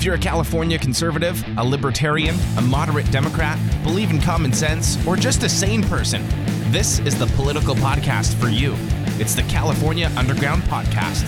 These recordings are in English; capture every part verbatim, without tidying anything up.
If you're a California conservative, a libertarian, a moderate Democrat, believe in common sense, or just a sane person, this is the political podcast for you. It's the California Underground Podcast.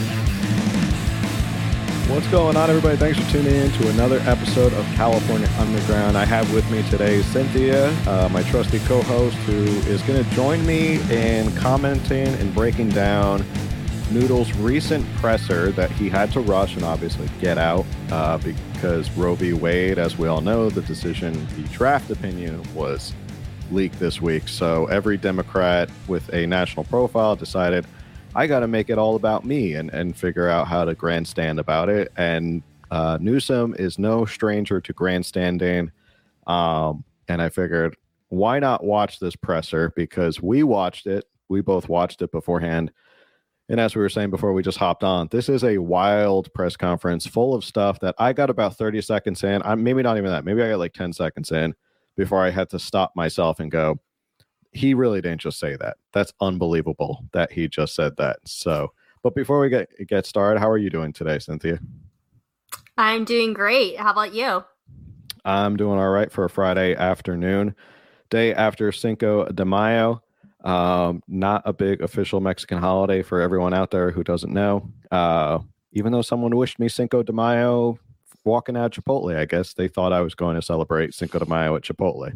What's going on, everybody? Thanks for tuning in to another episode of California Underground. I have with me today Cynthia, uh, my trusty co-host, who is going to join me in commenting and breaking down Noodle's recent presser that he had to rush and obviously get out uh, because Roe v. Wade, as we all know, the decision, the draft opinion was leaked this week. So every Democrat with a national profile decided, I got to make it all about me and, and figure out how to grandstand about it. And uh, Newsom is no stranger to grandstanding. Um, and I figured, why not watch this presser? Because we watched it. We both watched it beforehand. And as we were saying before we just hopped on, this is a wild press conference full of stuff that I got about thirty seconds in. I'm maybe not even that. Maybe I got like ten seconds in before I had to stop myself and go, he really didn't just say that. That's unbelievable that he just said that. So, but before we get get started, how are you doing today, Cynthia? I'm doing great. How about you? I'm doing all right for a Friday afternoon, day after Cinco de Mayo. Um, not a big official Mexican holiday for everyone out there who doesn't know. Uh, even though someone wished me Cinco de Mayo walking out Chipotle, I guess they thought I was going to celebrate Cinco de Mayo at Chipotle.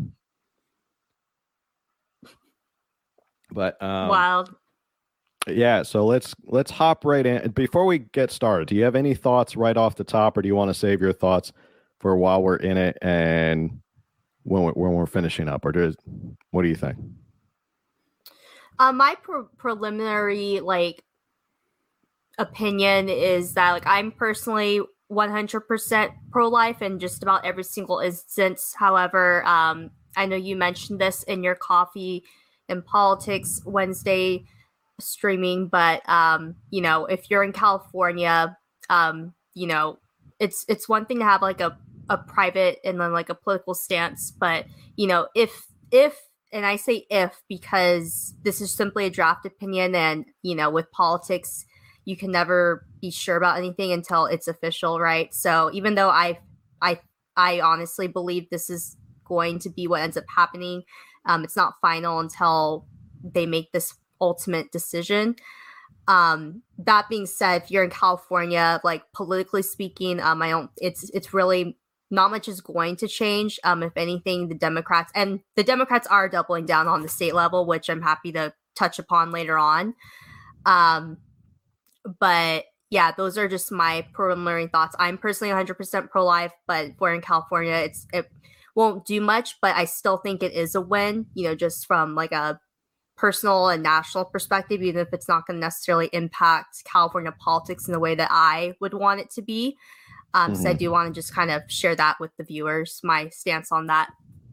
But um, wild. Yeah, so let's let's hop right in. Before we get started, do you have any thoughts right off the top, or do you want to save your thoughts for while we're in it and when we're, when we're finishing up, or does what do you think? Uh, my pre- preliminary like opinion is that like I'm personally one hundred percent pro-life in just about every single instance. However, um, I know you mentioned this in your Coffee and Politics Wednesday streaming, but um, you know, if you're in California, um, you know, it's it's one thing to have like a a private and then like a political stance, but you know, if if and I say if because this is simply a draft opinion, and you know, with politics, you can never be sure about anything until it's official, right? So even though I, I, I honestly believe this is going to be what ends up happening, um, it's not final until they make this ultimate decision. Um, that being said, if you're in California, like politically speaking, um, I don't. It's it's really. Not much is going to change. Um, if anything, the Democrats and the Democrats are doubling down on the state level, which I'm happy to touch upon later on. Um, but yeah, those are just my preliminary thoughts. I'm personally one hundred percent pro-life, but if we're in California, it's it won't do much, but I still think it is a win, you know, just from like a personal and national perspective, even if it's not going to necessarily impact California politics in the way that I would want it to be. Um, mm-hmm. So I do want to just kind of share that with the viewers, my stance on that.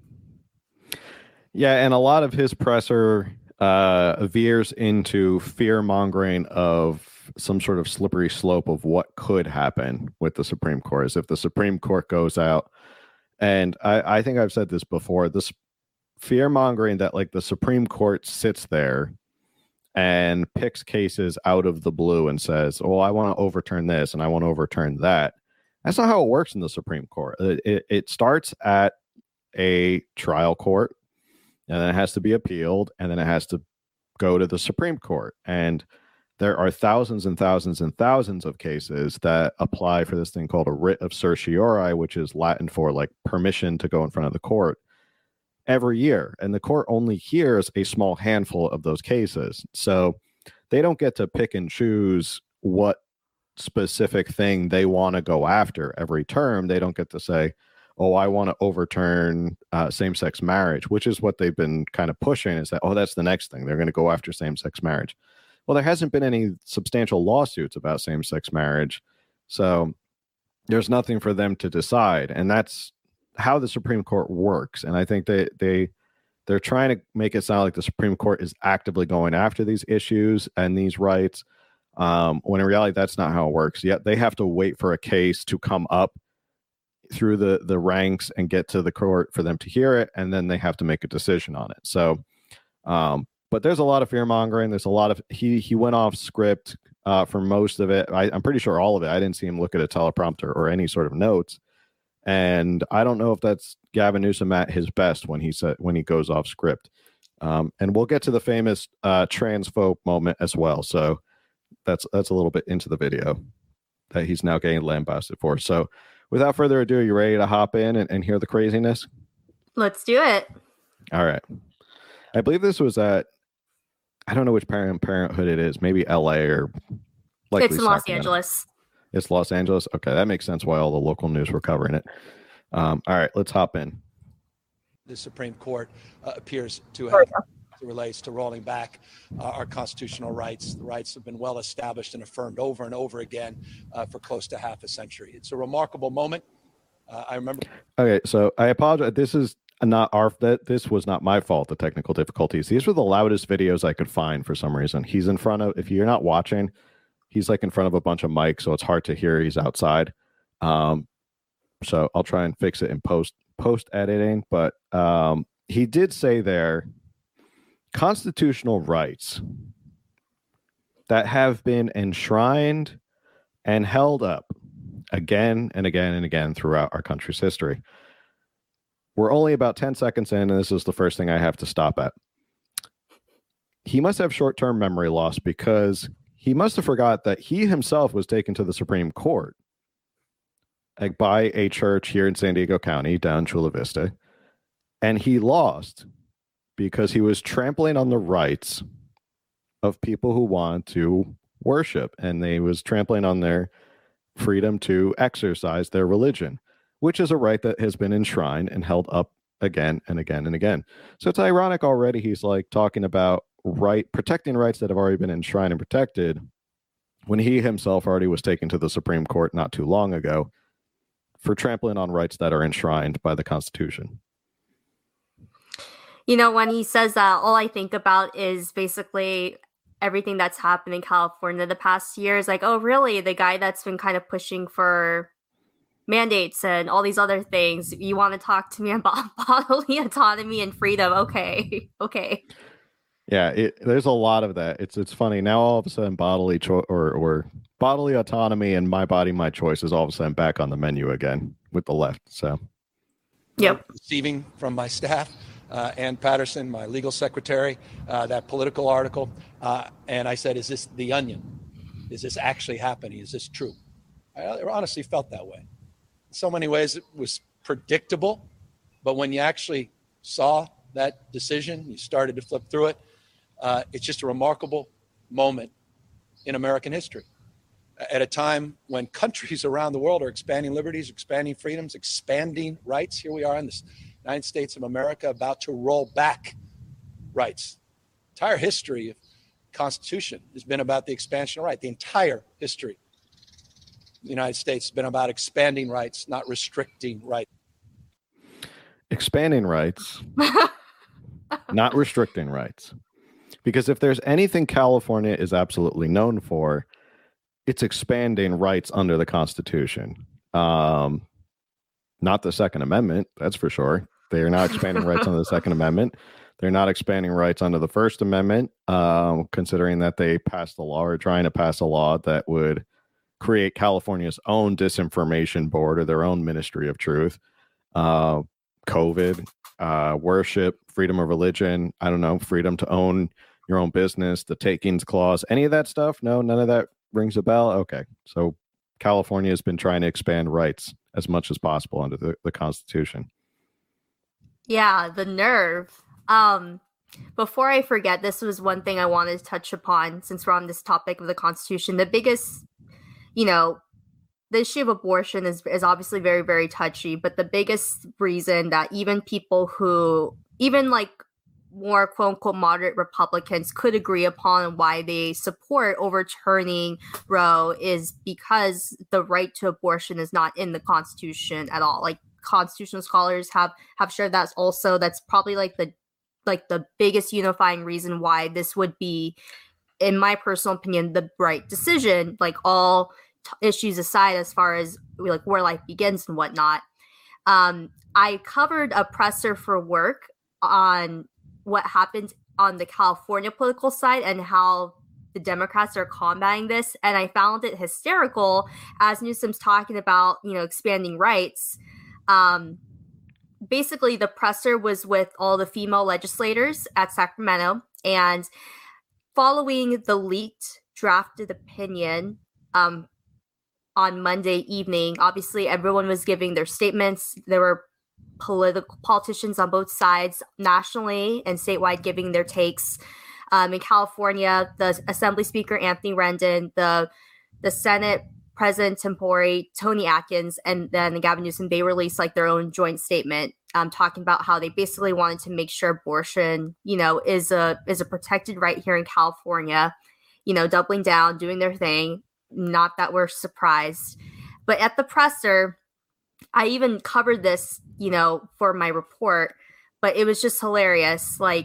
Yeah, and a lot of his presser uh, veers into fear-mongering of some sort of slippery slope of what could happen with the Supreme Court. As if the Supreme Court goes out, and I, I think I've said this before, this fear-mongering that like the Supreme Court sits there and picks cases out of the blue and says, oh, I want to overturn this and I want to overturn that. That's not how it works in the Supreme Court. It, it, it starts at a trial court, and then it has to be appealed, and then it has to go to the Supreme Court. And there are thousands and thousands and thousands of cases that apply for this thing called a writ of certiorari, which is Latin for like permission to go in front of the court every year. And the court only hears a small handful of those cases. So they don't get to pick and choose what specific thing they want to go after every term. They don't get to say, oh, I want to overturn uh, same-sex marriage, which is what they've been kind of pushing, is that, oh, that's the next thing. They're going to go after same-sex marriage. Well, there hasn't been any substantial lawsuits about same-sex marriage, so there's nothing for them to decide. And that's how the Supreme Court works. And I think they, they, they're trying to make it sound like the Supreme Court is actively going after these issues and these rights, Um, when in reality, that's not how it works. Yet they have to wait for a case to come up through the, the ranks and get to the court for them to hear it, and then they have to make a decision on it. So, um, but there's a lot of fear mongering. There's a lot of he he went off script uh, for most of it. I, I'm pretty sure all of it. I didn't see him look at a teleprompter or any sort of notes. And I don't know if that's Gavin Newsom at his best when he said when he goes off script. Um, and we'll get to the famous uh, transphobe moment as well. So that's that's a little bit into the video that he's now getting lambasted for. So without further ado, are you ready to hop in and, and hear the craziness? Let's do it. All right. I believe this was at, I don't know which parent parenthood it is, maybe L A or likely It's in Los Sacramento. Angeles. It's Los Angeles. Okay, that makes sense why all the local news were covering it. Um, all right, let's hop in. The Supreme Court uh, appears to have, as it relates to rolling back uh, our constitutional rights. The rights have been well established and affirmed over and over again uh, for close to half a century. It's a remarkable moment. Uh, I remember. Okay, so I apologize. This is not our that this was not my fault. The technical difficulties. These were the loudest videos I could find for some reason. He's in front of. If you're not watching, he's like in front of a bunch of mics, so it's hard to hear. He's outside. Um, so I'll try and fix it in post post editing. But um, he did say there constitutional rights that have been enshrined and held up again and again and again throughout our country's history. We're only about ten seconds in, and this is the first thing I have to stop at. He must have short-term memory loss because he must have forgot that he himself was taken to the Supreme Court, like by a church here in San Diego County, down Chula Vista, and he lost because he was trampling on the rights of people who want to worship, and they was trampling on their freedom to exercise their religion, which is a right that has been enshrined and held up again and again and again. So it's ironic already. He's like talking about right, protecting rights that have already been enshrined and protected when he himself already was taken to the Supreme Court not too long ago for trampling on rights that are enshrined by the Constitution. You know, when he says that, all I think about is basically everything that's happened in California the past years. Like, oh, really? The guy that's been kind of pushing for mandates and all these other things. You want to talk to me about bodily autonomy and freedom? Okay, okay. Yeah, it, there's a lot of that. It's it's funny now. All of a sudden, bodily cho- or or bodily autonomy and my body, my choice is all of a sudden back on the menu again with the left. So, yep. Receiving from my staff, uh, Ann Patterson, my legal secretary, uh, that political article, uh, and I said, "Is this The Onion? Is this actually happening? Is this true?" I honestly felt that way. In so many ways, it was predictable, but when you actually saw that decision, you started to flip through it. Uh, it's just a remarkable moment in American history. At a time when countries around the world are expanding liberties, expanding freedoms, expanding rights, here we are in the United States of America about to roll back rights. The entire history of the Constitution has been about the expansion of rights. The entire history of the United States has been about expanding rights, not restricting rights. Expanding rights, not restricting rights. Because if there's anything California is absolutely known for, it's expanding rights under the Constitution. Um, not the Second Amendment, that's for sure. They are not expanding rights under the Second Amendment. They're not expanding rights under the First Amendment, um, considering that they passed a law or trying to pass a law that would create California's own disinformation board or their own Ministry of Truth. Uh, COVID, uh, worship, freedom of religion, I don't know, freedom to own your own business, the takings clause, any of that stuff? No, none of that rings a bell? Okay. So California has been trying to expand rights as much as possible under the, the Constitution. Yeah, the nerve. Um, before I forget, this was one thing I wanted to touch upon since we're on this topic of the Constitution. The biggest, you know, the issue of abortion is, is obviously very, very touchy, but the biggest reason that even people who, even like more quote unquote moderate Republicans could agree upon why they support overturning Roe is because the right to abortion is not in the Constitution at all. Like constitutional scholars have, have shared that also. That's probably like the, like the biggest unifying reason why this would be, in my personal opinion, the right decision, like all t- issues aside, as far as like where life begins and whatnot. Um, I covered a presser for work on what happened on the California political side and how the Democrats are combating this. And I found it hysterical as Newsom's talking about, you know, expanding rights. Um, basically, the presser was with all the female legislators at Sacramento. And following the leaked drafted opinion um, on Monday evening, obviously everyone was giving their statements. There were political politicians on both sides, nationally and statewide, giving their takes. Um, in California, the Assembly Speaker Anthony Rendon, the the Senate President Tempore, Tony Atkins, and then Gavin Newsom, they released like their own joint statement, um, talking about how they basically wanted to make sure abortion, you know, is a is a protected right here in California. You know, doubling down, doing their thing. Not that we're surprised, but at the presser, I even covered this, you know, for my report, but it was just hilarious. Like,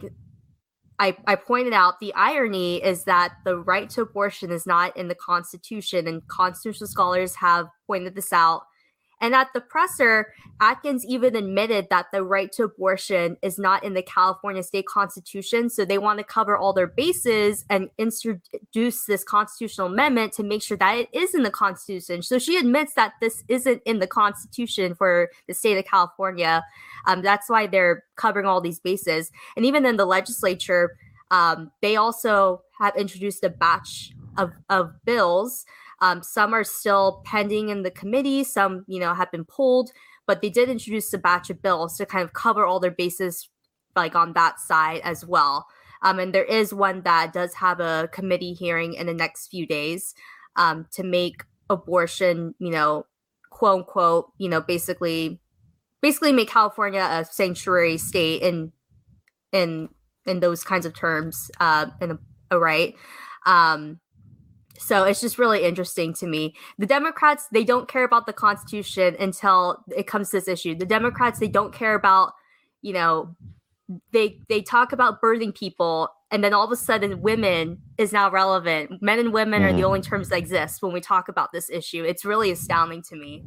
I, I pointed out the irony is that the right to abortion is not in the Constitution, and constitutional scholars have pointed this out. And at the presser, Atkins even admitted that the right to abortion is not in the California state constitution. So they want to cover all their bases and introduce this constitutional amendment to make sure that it is in the Constitution. So she admits that this isn't in the Constitution for the state of California. Um, that's why they're covering all these bases. And even in the legislature, um, they also have introduced a batch of, of bills. Um, some are still pending in the committee. Some, you know, have been pulled, but they did introduce a batch of bills to kind of cover all their bases, like on that side as well. Um, and there is one that does have a committee hearing in the next few days um, to make abortion, you know, quote unquote, you know, basically, basically make California a sanctuary state in, in, in those kinds of terms, uh, in a, a right. Um, So it's just really interesting to me. The Democrats, they don't care about the Constitution until it comes to this issue. The Democrats, they don't care about, you know, they they talk about birthing people, and then all of a sudden women is now relevant. Men and women mm-hmm. are the only terms that exist when we talk about this issue. It's really astounding to me.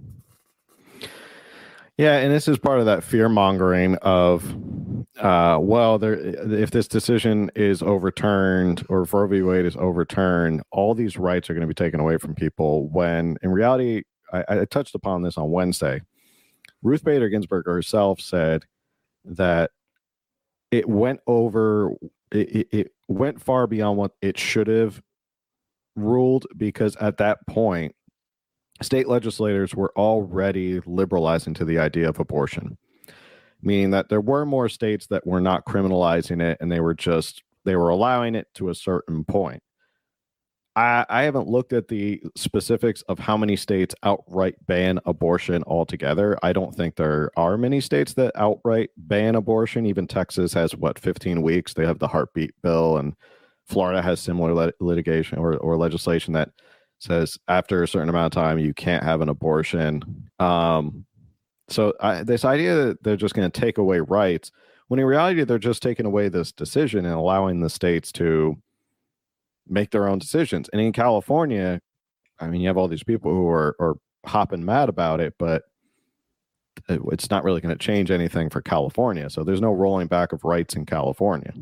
Yeah, and this is part of that fear mongering of, uh, well, there, if this decision is overturned or if Roe v. Wade is overturned, all these rights are going to be taken away from people. When in reality, I, I touched upon this on Wednesday. Ruth Bader Ginsburg herself said that it went over, it, it went far beyond what it should have ruled, because at that point, state legislators were already liberalizing to the idea of abortion, meaning that there were more states that were not criminalizing it, and they were just, they were allowing it to a certain point. I, I haven't looked at the specifics of how many states outright ban abortion altogether. I don't think there are many states that outright ban abortion. Even Texas has, what, fifteen weeks? They have the heartbeat bill, and Florida has similar lit- litigation or, or legislation that says after a certain amount of time you can't have an abortion. Um, so I, this idea that they're just going to take away rights, when in reality they're just taking away this decision and allowing the states to make their own decisions. And in California, I mean, you have all these people who are, are hopping mad about it, but it, it's not really going to change anything for California. So there's no rolling back of rights in California.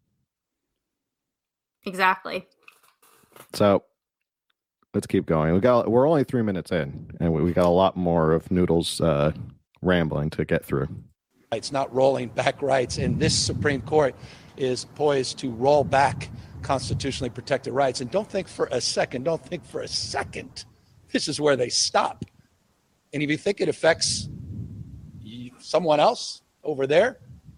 Exactly. So let's keep going. We got, we're only three minutes in, and we, we got a lot more of Noodles uh, rambling to get through. It's not rolling back rights, and this Supreme Court is poised to roll back constitutionally protected rights. And don't think for a second, don't think for a second, this is where they stop. And if you think it affects someone else over there,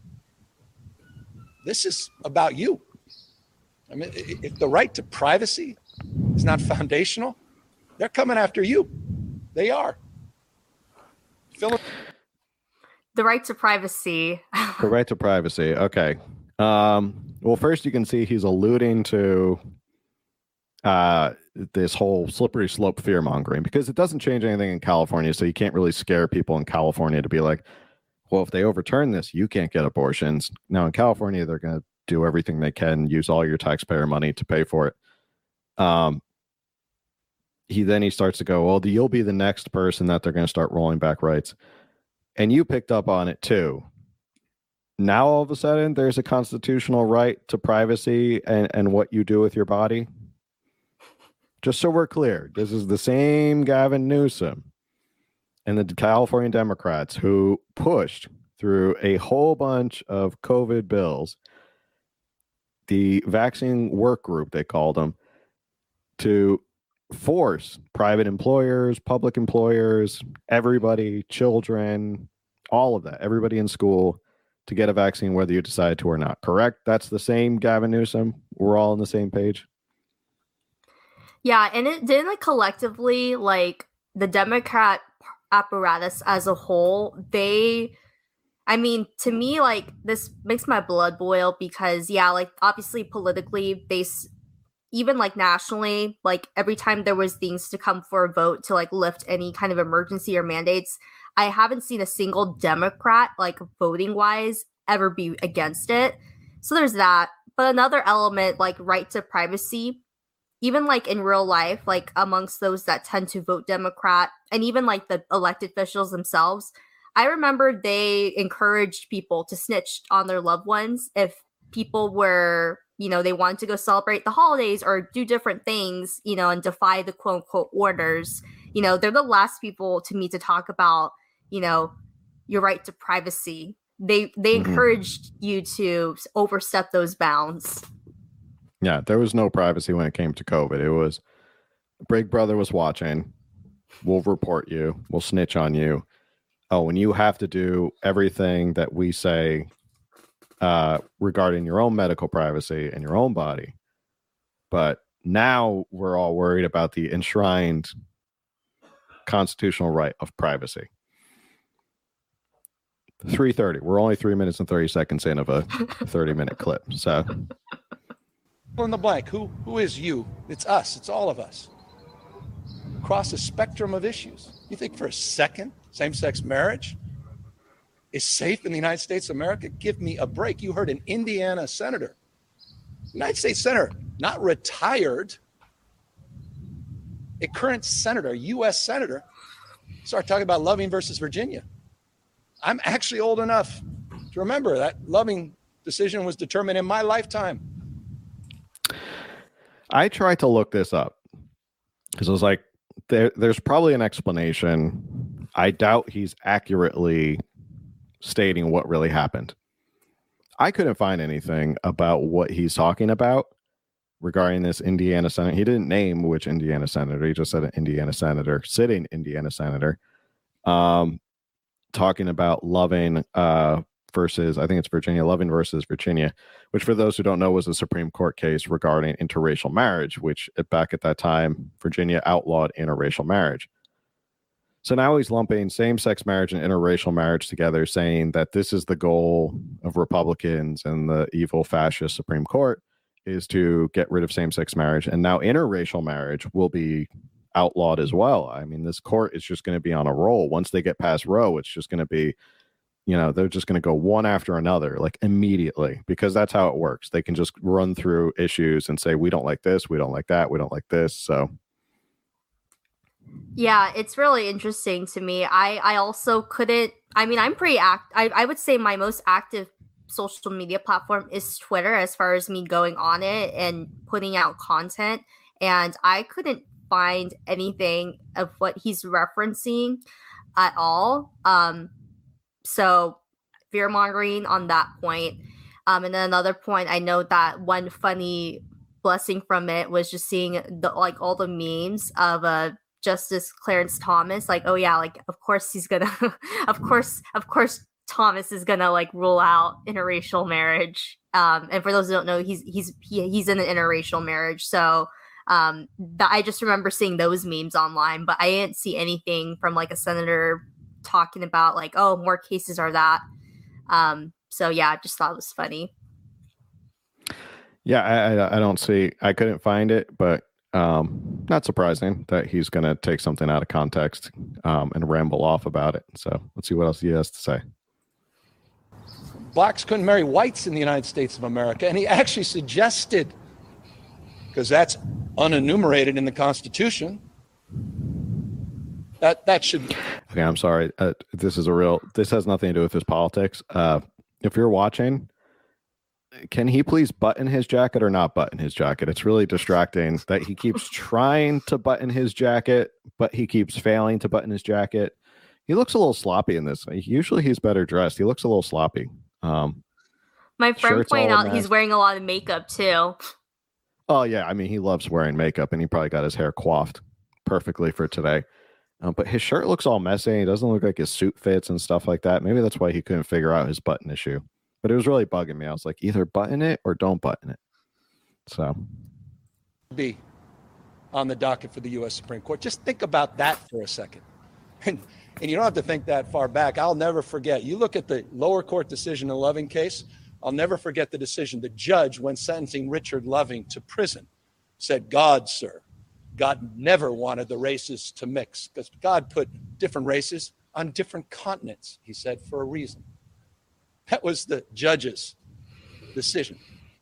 this is about you. I mean, if the right to privacy is not foundational, they're coming after you. They are. Philip. The right to privacy. The right to privacy. Okay. Um, well, first you can see he's alluding to uh, this whole slippery slope fear mongering, because it doesn't change anything in California. So you can't really scare people in California to be like, well, if they overturn this, you can't get abortions. Now in California, they're going to do everything they can, use all your taxpayer money to pay for it. Um, he then he starts to go, well, you'll be the next person that they're going to start rolling back rights. And you picked up on it too. Now all of a sudden there's a constitutional right to privacy and, and what you do with your body. just so we're clear, this is the same Gavin Newsom and the California Democrats who pushed through a whole bunch of COVID bills, the vaccine work group, they called them, to force private employers, public employers, everybody, children, all of that, everybody in school to get a vaccine, whether you decide to or not. Correct? That's the same Gavin Newsom. We're all on the same page. Yeah, and it didn't like collectively, like the Democrat apparatus as a whole, they, I mean, to me, like this makes my blood boil because, yeah, like obviously politically, they, even like nationally, like every time there was things to come for a vote to like lift any kind of emergency or mandates, I haven't seen a single Democrat, like voting wise, ever be against it. So there's that. But another element, like right to privacy, even like in real life, like amongst those that tend to vote Democrat and even like the elected officials themselves, I remember they encouraged people to snitch on their loved ones if people were, you know, they wanted to go celebrate the holidays or do different things, you know, and defy the quote unquote orders. You know, they're the last people to me to talk about, you know, your right to privacy. They they mm-hmm. encouraged you to overstep those bounds. Yeah, there was no privacy when it came to COVID. It was Big Brother was watching. We'll report you. We'll snitch on you. Oh, and you have to do everything that we say uh, regarding your own medical privacy and your own body. But now we're all worried about the enshrined constitutional right of privacy. three thirty. We're only three minutes and thirty seconds in of a thirty minute clip. So in the blank, who who is you? It's us. It's all of us. Across a spectrum of issues. You think for a second same-sex marriage is safe in the United States of America? Give me a break. You heard an Indiana senator, United States senator, not retired, a current senator, U S senator, start talking about Loving versus Virginia. I'm actually old enough to remember that Loving decision was determined in my lifetime. I tried to look this up because I was like, there, there's probably an explanation. I doubt he's accurately stating what really happened. I couldn't find anything about what he's talking about regarding this Indiana senator. He didn't name which Indiana senator. He just said an Indiana senator, sitting Indiana senator, um, talking about Loving uh, versus, I think it's Virginia, Loving versus Virginia, which for those who don't know was a Supreme Court case regarding interracial marriage, which back at that time, Virginia outlawed interracial marriage. So now he's lumping same-sex marriage and interracial marriage together, saying that this is the goal of Republicans and the evil fascist Supreme Court is to get rid of same-sex marriage. And now interracial marriage will be outlawed as well. I mean, this court is just going to be on a roll. Once they get past Roe, it's just going to be, you know, they're just going to go one after another, like immediately, because that's how it works. They can just run through issues and say, we don't like this, we don't like that, we don't like this. So yeah, it's really interesting to me. I, I also couldn't, I mean, I'm pretty act. I, I would say my most active social media platform is Twitter as far as me going on it and putting out content. And I couldn't find anything of what he's referencing at all. Um, so fear mongering on that point. Um, and then another point, I know that one funny blessing from it was just seeing the, like all the memes of a, uh, Justice Clarence Thomas, like, oh yeah, like of course he's gonna, of course, of course Thomas is gonna like rule out interracial marriage. Um, and for those who don't know, he's he's he, he's in an interracial marriage. So um, th- I just remember seeing those memes online, but I didn't see anything from like a senator talking about like, oh, more cases are that. Um, so yeah, I just thought it was funny. Yeah, I, I, I don't see. I couldn't find it, but. Um, not surprising that he's going to take something out of context um, and ramble off about it. So let's see what else he has to say. Blacks couldn't marry whites in the United States of America. And he actually suggested, because that's unenumerated in the Constitution, that that should. Okay, I'm sorry. Uh, this is a real, this has nothing to do with his politics. Uh, if you're watching, can he please button his jacket or not button his jacket? It's really distracting that he keeps trying to button his jacket, but he keeps failing to button his jacket. He looks a little sloppy in this. Usually he's better dressed. He looks a little sloppy. Um, My friend shirt's pointed all a out he's mess. wearing a lot of makeup too. Oh, yeah. I mean, he loves wearing makeup, and he probably got his hair coiffed perfectly for today. Um, but his shirt looks all messy. He doesn't look like his suit fits and stuff like that. Maybe that's why he couldn't figure out his button issue. But it was really bugging me. I was like, either button it or don't button it. So. Be on the docket for the U S Supreme Court. Just think about that for a second. And, and you don't have to think that far back. I'll never forget. You look at the lower court decision in the Loving case. I'll never forget the decision. The judge, when sentencing Richard Loving to prison, said, God, sir, God never wanted the races to mix because God put different races on different continents, he said, for a reason. That was the judge's decision.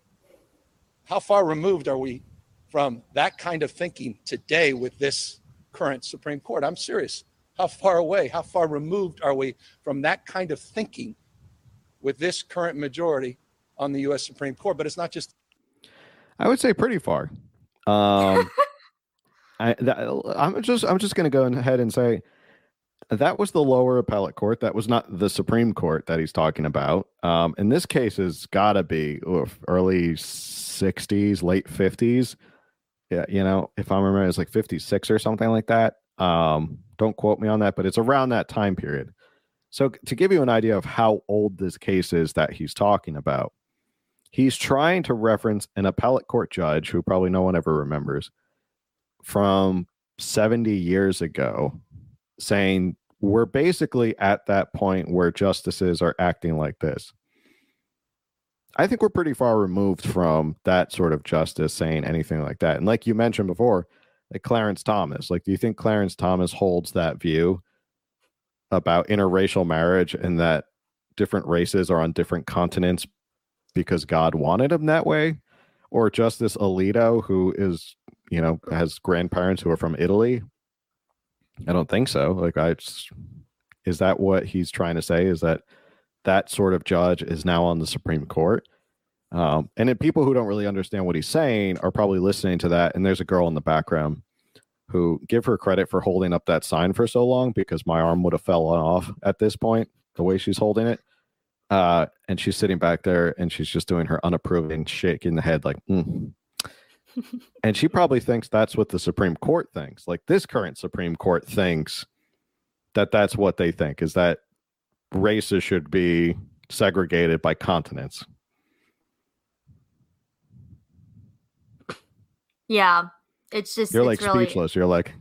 How far removed are we from that kind of thinking today with this current Supreme Court? I'm serious. How far away, how far removed are we from that kind of thinking with this current majority on the U S Supreme Court? But it's not just. I would say pretty far. Um, I, that, I'm just I'm just going to go ahead and say that was the lower appellate court. That was not the Supreme Court that he's talking about. Um, in this case, has got to be oof, early sixties, late fifties. Yeah, you know, if I remember, it's like fifty-six or something like that. Um, don't quote me on that, but it's around that time period. So to give you an idea of how old this case is that he's talking about, he's trying to reference an appellate court judge who probably no one ever remembers from seventy years ago, saying we're basically at that point where justices are acting like this. I think we're pretty far removed from that sort of justice saying anything like that. And like you mentioned before, like Clarence Thomas, like, do you think Clarence Thomas holds that view about interracial marriage and that different races are on different continents because God wanted them that way? Or Justice Alito, who is, you know, has grandparents who are from Italy? I don't think so. Like, I just, is that what he's trying to say? Is that that sort of judge is now on the Supreme Court? Um, and then people who don't really understand what he's saying are probably listening to that. And there's a girl in the background who, give her credit for holding up that sign for so long, because my arm would have fallen off at this point, the way she's holding it. Uh, and she's sitting back there and she's just doing her unapproving, shaking the head like, mm. And she probably thinks that's what the Supreme Court thinks. Like, this current Supreme Court thinks that that's what they think, is that races should be segregated by continents. Yeah, it's just, you're it's like really, speechless. You're like,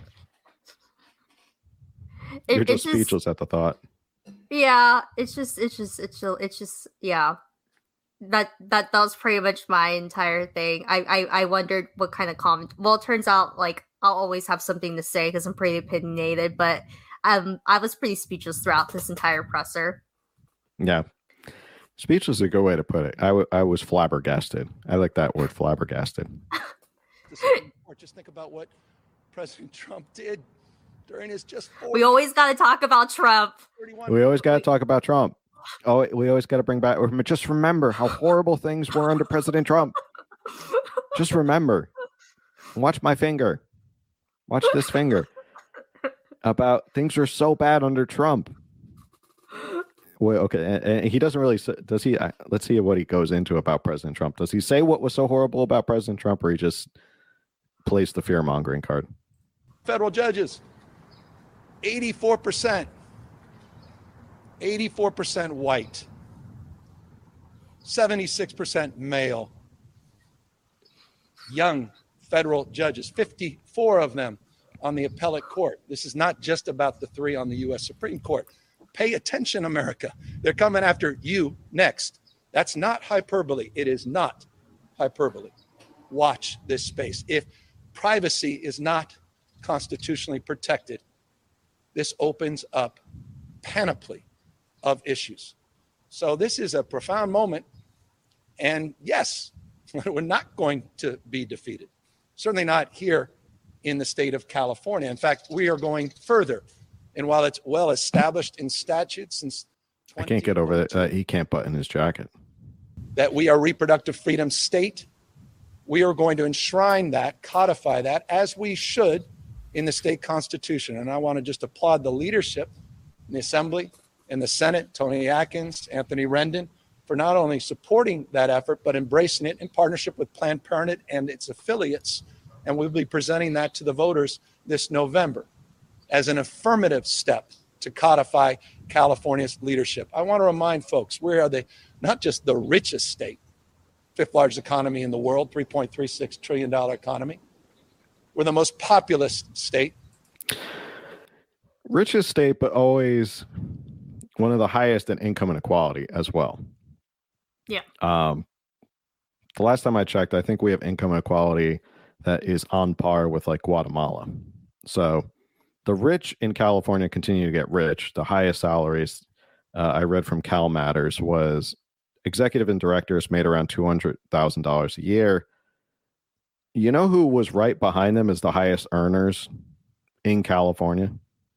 it, you're just it's speechless just, at the thought. Yeah, it's just, it's just, it's just, it's just, yeah. That that that was pretty much my entire thing. I I, I wondered what kind of comment. Well, it turns out like I'll always have something to say because I'm pretty opinionated. But um, I was pretty speechless throughout this entire presser. Yeah, speechless is a good way to put it. I, w- I was flabbergasted. I like that word, flabbergasted. The Supreme Court, just think about what President Trump did during his just. We always got to talk about Trump. We always got to talk about Trump. Oh, we always got to bring back. Just remember how horrible things were under President Trump. Just remember. Watch my finger. Watch this finger. About things were so bad under Trump. Well, okay, and, and he doesn't really. Does he? Uh, let's see what he goes into about President Trump. Does he say what was so horrible about President Trump, or he just plays the fear mongering card? Federal judges, eighty-four percent. eighty-four percent white, seventy-six percent male, young federal judges, fifty-four of them on the appellate court. This is not just about the three on the U S Supreme Court. Pay attention, America. They're coming after you next. That's not hyperbole. It is not hyperbole. Watch this space. If privacy is not constitutionally protected, this opens up panoply of issues. So this is a profound moment. And yes, we're not going to be defeated. Certainly not here in the state of California. In fact, we are going further. And while it's well established in statute since I can't get over that. Uh, he can't button his jacket. that we are a reproductive freedom state. We are going to enshrine that, codify that, as we should in the state constitution. And I want to just applaud the leadership in the Assembly, in the Senate, Tony Atkins, Anthony Rendon, for not only supporting that effort, but embracing it in partnership with Planned Parenthood and its affiliates. And we'll be presenting that to the voters this November as an affirmative step to codify California's leadership. I want to remind folks, we are the not just the richest state, fifth largest economy in the world, three point three six trillion dollars economy. We're the most populous state. Richest state, but always one of the highest in income inequality as well. Yeah. Um, the last time I checked, I think we have income inequality that is on par with like Guatemala. So the rich in California continue to get rich. The highest salaries uh, I read from Cal Matters was executive and directors made around two hundred thousand dollars a year. You know who was right behind them as the highest earners in California?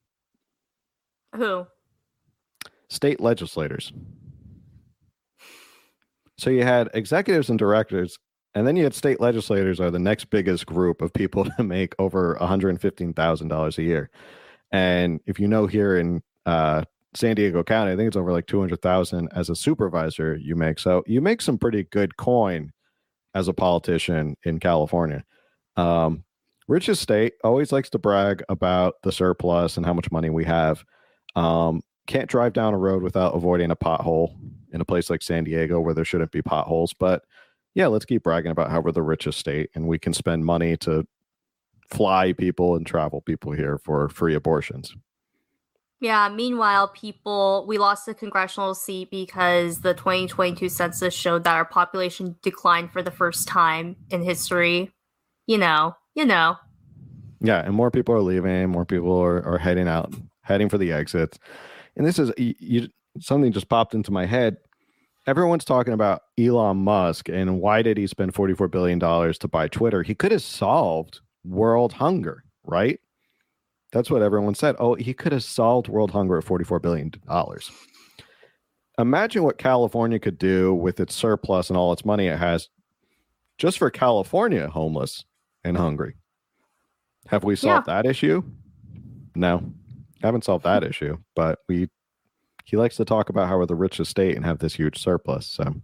Who? State legislators. So you had executives and directors, and then you had state legislators are the next biggest group of people to make over one hundred fifteen thousand dollars a year. And if you know, here in uh, San Diego County, I think it's over like two hundred thousand as a supervisor you make. So you make some pretty good coin as a politician in California. Um, richest state always likes to brag about the surplus and how much money we have. Um, can't drive down a road without avoiding a pothole in a place like San Diego where there shouldn't be potholes. But yeah, let's keep bragging about how we're the richest state and we can spend money to fly people and travel people here for free abortions. Yeah, meanwhile, people, we lost the congressional seat because the twenty twenty-two census showed that our population declined for the first time in history. You know, you know. Yeah, and more people are leaving, more people are, are heading out, heading for the exits. And this is you, you, something just popped into my head. Everyone's talking about Elon Musk and why did he spend forty-four billion dollars to buy Twitter? He could have solved world hunger, right? That's what everyone said. Oh, he could have solved world hunger at forty-four billion dollars. Imagine what California could do with its surplus and all its money it has just for California homeless and hungry. Have we solved yeah. that issue? No, haven't solved that issue, but we he likes to talk about how we're the richest state and have this huge surplus. So,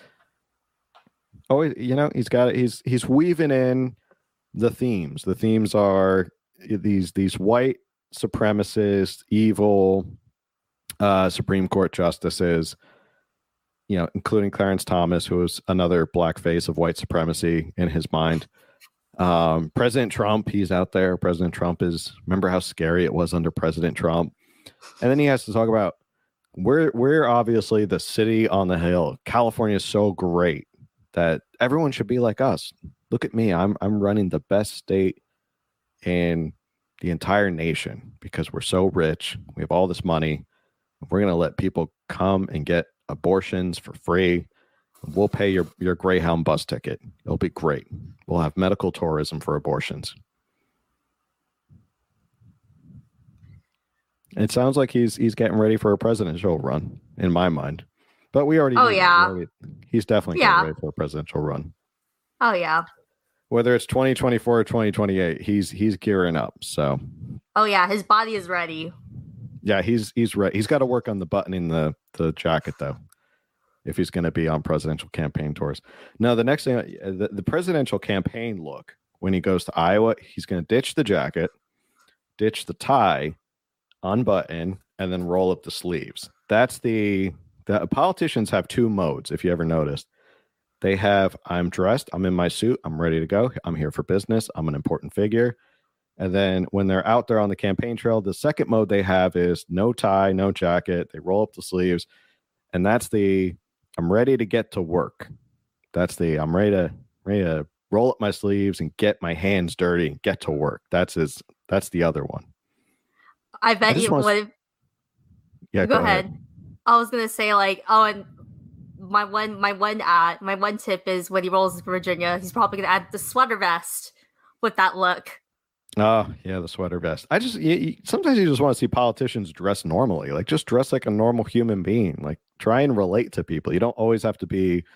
oh, you know, he's got it. He's he's weaving in the themes. The themes are these these white supremacist, evil uh, Supreme Court justices, you know, including Clarence Thomas, who is another black face of white supremacy in his mind. Um, President Trump, he's out there. President Trump is, remember how scary it was under President Trump? And then he has to talk about we're we're obviously the city on the hill. California is so great that everyone should be like us. Look at me. I'm I'm running the best state in the entire nation because we're so rich. We have all this money. We're going to let people come and get abortions for free. We'll pay your, your Greyhound bus ticket. It'll be great. We'll have medical tourism for abortions. It sounds like he's he's getting ready for a presidential run, in my mind. But we already. Oh yeah. Already, he's definitely yeah. getting ready for a presidential run. Oh yeah. Whether it's twenty twenty-four or twenty twenty-eight, he's he's gearing up. So. Oh yeah, his body is ready. Yeah, he's he's ready. He's got to work on the buttoning the the jacket though, if he's going to be on presidential campaign tours. No, the next thing, the, the presidential campaign look when he goes to Iowa, he's going to ditch the jacket, ditch the tie, unbutton, and then roll up the sleeves. That's the the politicians have two modes. If you ever noticed. They have, I'm dressed, I'm in my suit, I'm ready to go, I'm here for business, I'm an important figure. And then when they're out there on the campaign trail, the second mode they have is no tie, no jacket, they roll up the sleeves. And that's the, I'm ready to get to work. That's the, I'm ready to, ready to roll up my sleeves and get my hands dirty and get to work. That's his, that's the other one. I bet I you would. To... Yeah, go, go ahead. ahead. I was going to say like, oh, and My one, my one ad, my one tip is when he rolls to Virginia, he's probably gonna add the sweater vest with that look. Oh yeah, the sweater vest. I just you, you, sometimes you just want to see politicians dress normally, like just dress like a normal human being. Like try and relate to people. You don't always have to be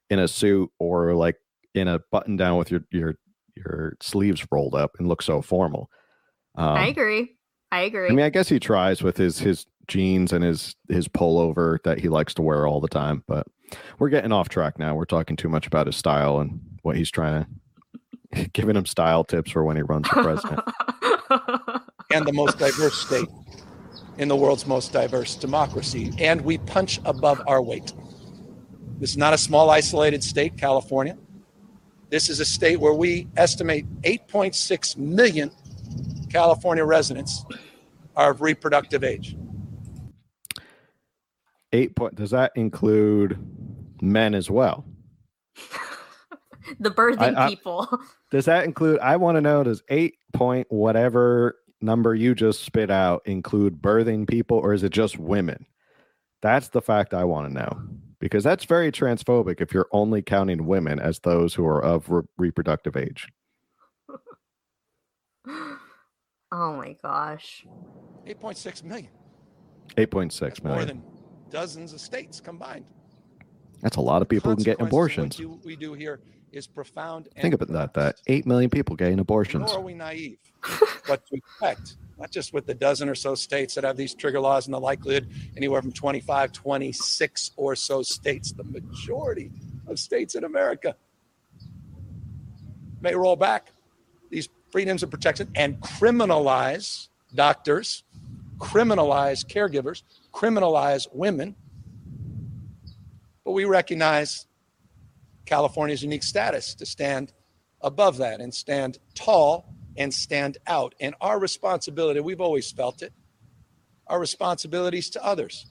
in a suit or like in a button down with your your your sleeves rolled up and look so formal. Um, I agree. I agree. I mean, I guess he tries with his his jeans and his his pullover that he likes to wear all the time. But we're getting off track now. We're talking too much about his style and what he's trying to giving him style tips for when he runs for president. And the most diverse state in the world's most diverse democracy. And we punch above our weight. This is not a small isolated state, California. This is a state where we estimate eight point six million California residents are of reproductive age. Eight point. Does that include men as well? The birthing I, I, people. Does that include? I want to know. Does eight point whatever number you just spit out include birthing people, or is it just women? That's the fact I want to know, because that's very transphobic if you're only counting women as those who are of re- reproductive age. Oh my gosh. eight point six million. eight point six That's million. more than dozens of states combined. That's a lot of people who can get abortions. What do, we do here is profound. Think about that, that eight million people getting abortions. Nor are we naive. But to expect, not just with the dozen or so states that have these trigger laws and the likelihood, anywhere from twenty-five, twenty-six or so states, the majority of states in America may roll back these freedoms of protection and criminalize doctors, criminalize caregivers, criminalize women. But we recognize California's unique status to stand above that and stand tall and stand out. And our responsibility, we've always felt it, our responsibilities to others,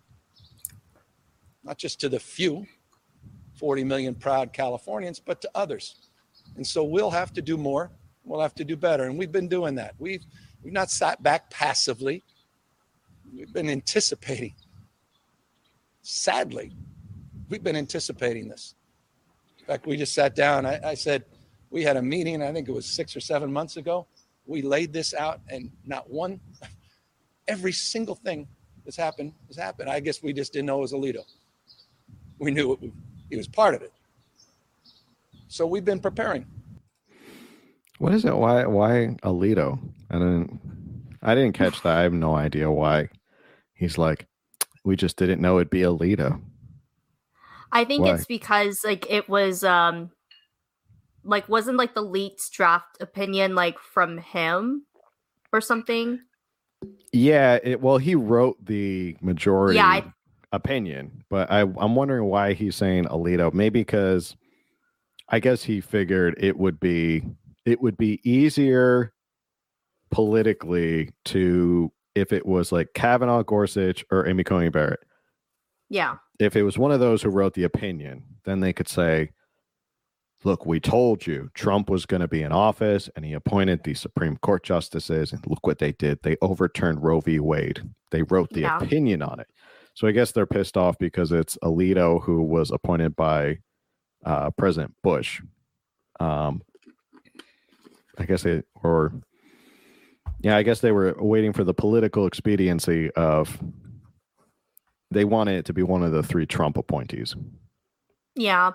not just to the few, forty million proud Californians, but to others. And so we'll have to do more. We'll have to do better. And we've been doing that. We've, we've not sat back passively. We've been anticipating. Sadly, we've been anticipating this. In fact, we just sat down. I, I said, we had a meeting, I think it was six or seven months ago. We laid this out, and not one, every single thing that's happened has happened. I guess we just didn't know it was Alito. We knew it, he was part of it. So we've been preparing. What is it? Why why Alito? I didn't I didn't catch that. I have no idea why. He's like, we just didn't know it'd be Alito. I think Why? It's because like it was um like wasn't like the leaked draft opinion like from him or something. Yeah, it, well, he wrote the majority Yeah, I, opinion, but I, I'm wondering why he's saying Alito. Maybe because I guess he figured it would be it would be easier politically to if it was like Kavanaugh, Gorsuch, or Amy Coney Barrett. yeah. If it was one of those who wrote the opinion, then they could say, look, we told you Trump was going to be in office and he appointed the Supreme Court justices, and look what they did. They overturned Roe v. Wade. They wrote the Yeah. opinion on it. So I guess they're pissed off because it's Alito who was appointed by uh, President Bush. Um, I guess they, or yeah, I guess they were waiting for the political expediency of, they wanted it to be one of the three Trump appointees. Yeah.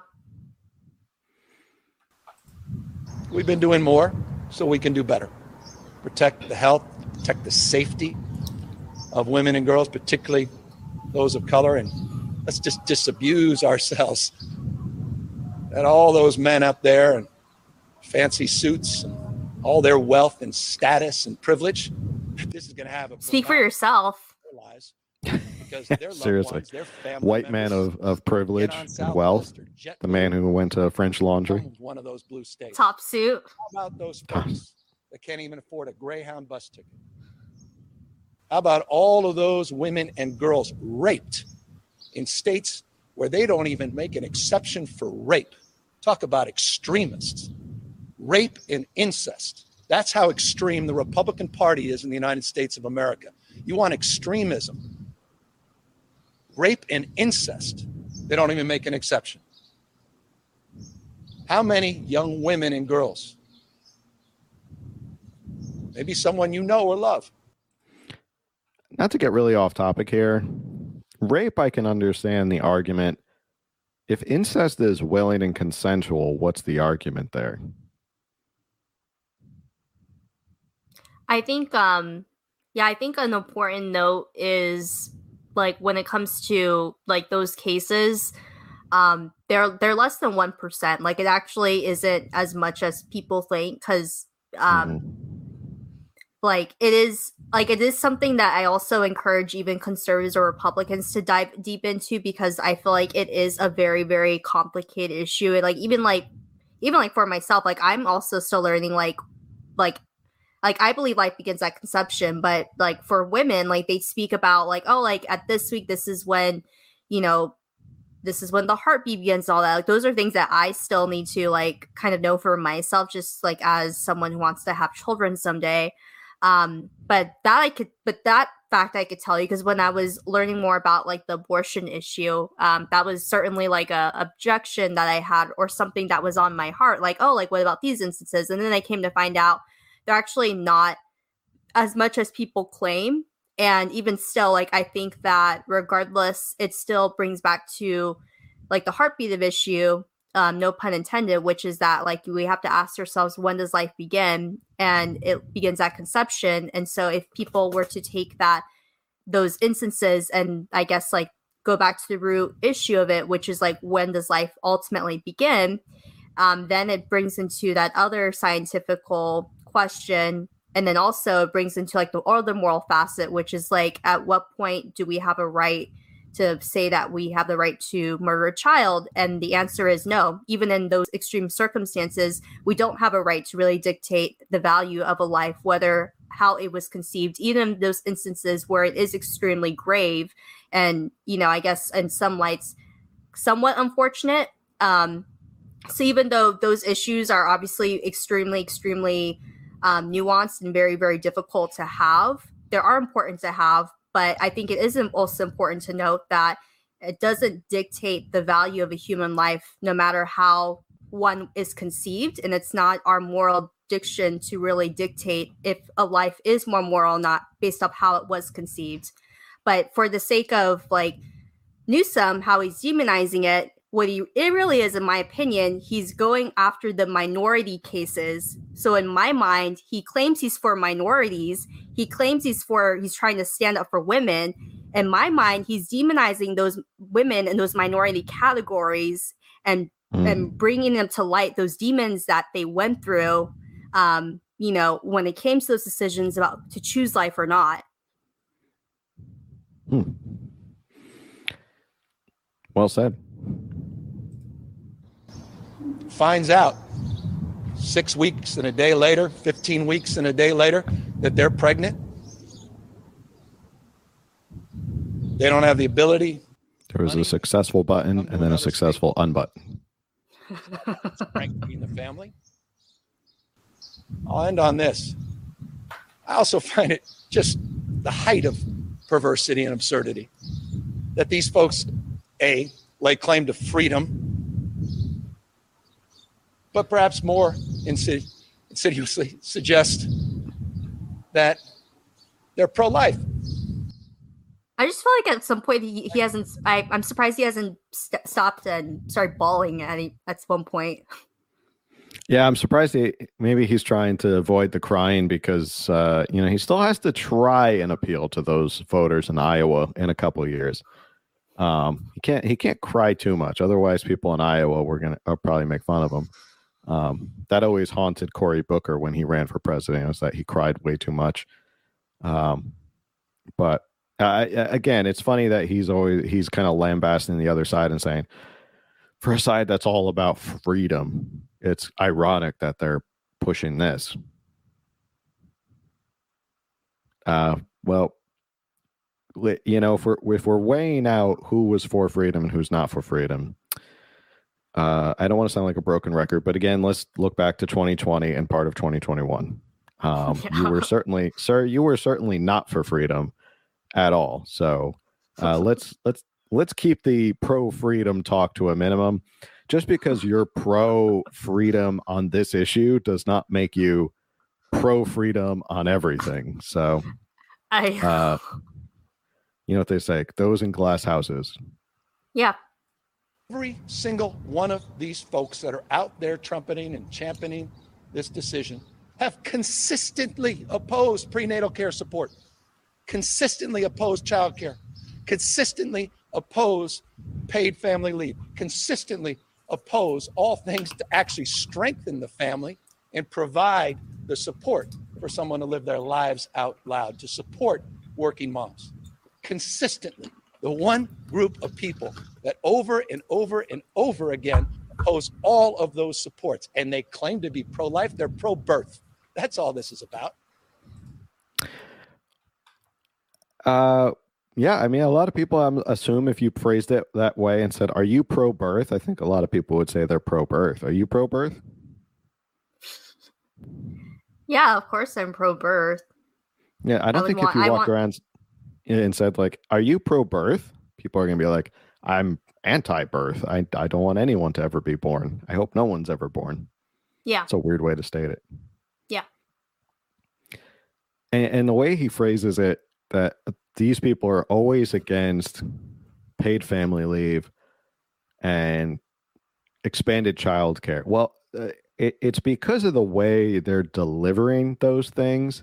We've been doing more so we can do better. Protect the health, protect the safety of women and girls, particularly those of color. And let's just disabuse ourselves that all those men up there in fancy suits, and all their wealth and status and privilege, this is going to have a Speak for profound yourself. effect on their lives. Because their loved Seriously. ones, their family White man members of, of privilege get on and Southwest wealth. or JetBlue, The man who went to French Laundry. from one of those blue states. Top suit. How about those folks that can't even afford a Greyhound bus ticket? How about all of those women and girls raped in states where they don't even make an exception for rape? Talk about extremists. Rape and incest. That's how extreme the Republican Party is in the United States of America. You want extremism. Rape and incest. They don't even make an exception. How many young women and girls, maybe someone you know or love, Not to get really off topic here. Rape, I can understand the argument if incest is willing and consensual, what's the argument there? I think, um, yeah, I think an important note is like when it comes to like those cases, um, they're they're less than one percent. Like it actually isn't as much as people think, because um, mm-hmm. like it is like it is something that I also encourage even conservatives or Republicans to dive deep into, because I feel like it is a very very complicated issue. And like even like even like for myself, like I'm also still learning like like. Like, I believe life begins at conception, but, like, for women, like, they speak about, like, oh, like, at this week, this is when, you know, this is when the heartbeat begins and all that. Like, those are things that I still need to, like, kind of know for myself, just, like, as someone who wants to have children someday. Um, but that I could, but that fact I could tell you, because when I was learning more about, like, the abortion issue, um, that was certainly, like, a objection that I had, or something that was on my heart. Like, oh, like, what about these instances? And then I came to find out they're actually not as much as people claim. And even still, like, I think that regardless, it still brings back to, like, the heartbeat of issue, um, no pun intended, which is that, like, we have to ask ourselves, when does life begin? And it begins at conception. And so if people were to take that, those instances, and I guess, like, go back to the root issue of it, which is, like, when does life ultimately begin? Um, then it brings into that other scientifical question, and then also it brings into like the other moral facet, which is like, at what point do we have a right to say that we have the right to murder a child? And the answer is no. Even in those extreme circumstances, we don't have a right to really dictate the value of a life, whether how it was conceived, even in those instances where it is extremely grave and, you know, I guess in some lights somewhat unfortunate. Um, so even though those issues are obviously extremely, extremely Um, nuanced and very, very difficult to have, they are important to have, but I think it is also important to note that it doesn't dictate the value of a human life, no matter how one is conceived, and it's not our moral diction to really dictate if a life is more moral or not based off how it was conceived. But for the sake of like Newsom, how he's demonizing it, what he it really is, in my opinion, he's going after the minority cases. So in my mind, he claims he's for minorities. He claims he's for he's trying to stand up for women. In my mind, he's demonizing those women in those minority categories and mm. and bringing them to light, those demons that they went through. Um, you know, when it came to those decisions about to choose life or not. Hmm. Well said. Finds out six weeks and a day later, fifteen weeks and a day later, that they're pregnant. They don't have the ability. There was money, a successful button and then a successful state. unbutton. In the family. I'll end on this. I also find it just the height of perversity and absurdity that these folks, A, lay claim to freedom, but perhaps more insidi- insidiously suggest that they're pro-life. I just feel like at some point he, he hasn't. I, I'm surprised he hasn't st- stopped and started bawling at he, at one point. Yeah, I'm surprised. He, maybe he's trying to avoid the crying because uh, you know he still has to try and appeal to those voters in Iowa in a couple of years. Um, he can't. He can't cry too much, otherwise people in Iowa were gonna uh, probably make fun of him. Um, that always haunted Cory Booker when he ran for president, was that he cried way too much. Um, but uh, again, it's funny that he's always he's kind of lambasting the other side and saying, for a side that's all about freedom, it's ironic that they're pushing this. Uh, well, you know, if we're if we're weighing out who was for freedom and who's not for freedom. Uh, I don't want to sound like a broken record, but again, let's look back to twenty twenty and part of twenty twenty-one. Um, yeah. You were certainly, sir, you were certainly not for freedom at all. So uh, let's let's let's keep the pro freedom talk to a minimum. Just because you're pro freedom on this issue does not make you pro freedom on everything. So, I, uh, you know what they say: those in glass houses. Yeah. Every single one of these folks that are out there trumpeting and championing this decision have consistently opposed prenatal care support, consistently opposed child care, consistently oppose paid family leave, consistently oppose all things to actually strengthen the family and provide the support for someone to live their lives out loud, to support working moms. Consistently, the one group of people that over and over and over again oppose all of those supports, and they claim to be pro-life, they're pro-birth. That's all this is about. Uh, yeah, I mean, a lot of people um, assume if you phrased it that way and said, are you pro-birth? I think a lot of people would say they're pro-birth. Are you pro-birth? Yeah, of course I'm pro-birth. Yeah, I don't I think want, if you I walked want... around and said, like, are you pro-birth? People are going to be like, I'm anti-birth. I, I don't want anyone to ever be born. I hope no one's ever born. Yeah. It's a weird way to state it. Yeah. And, and the way he phrases it, that these people are always against paid family leave and expanded child care. Well, uh, it, it's because of the way they're delivering those things.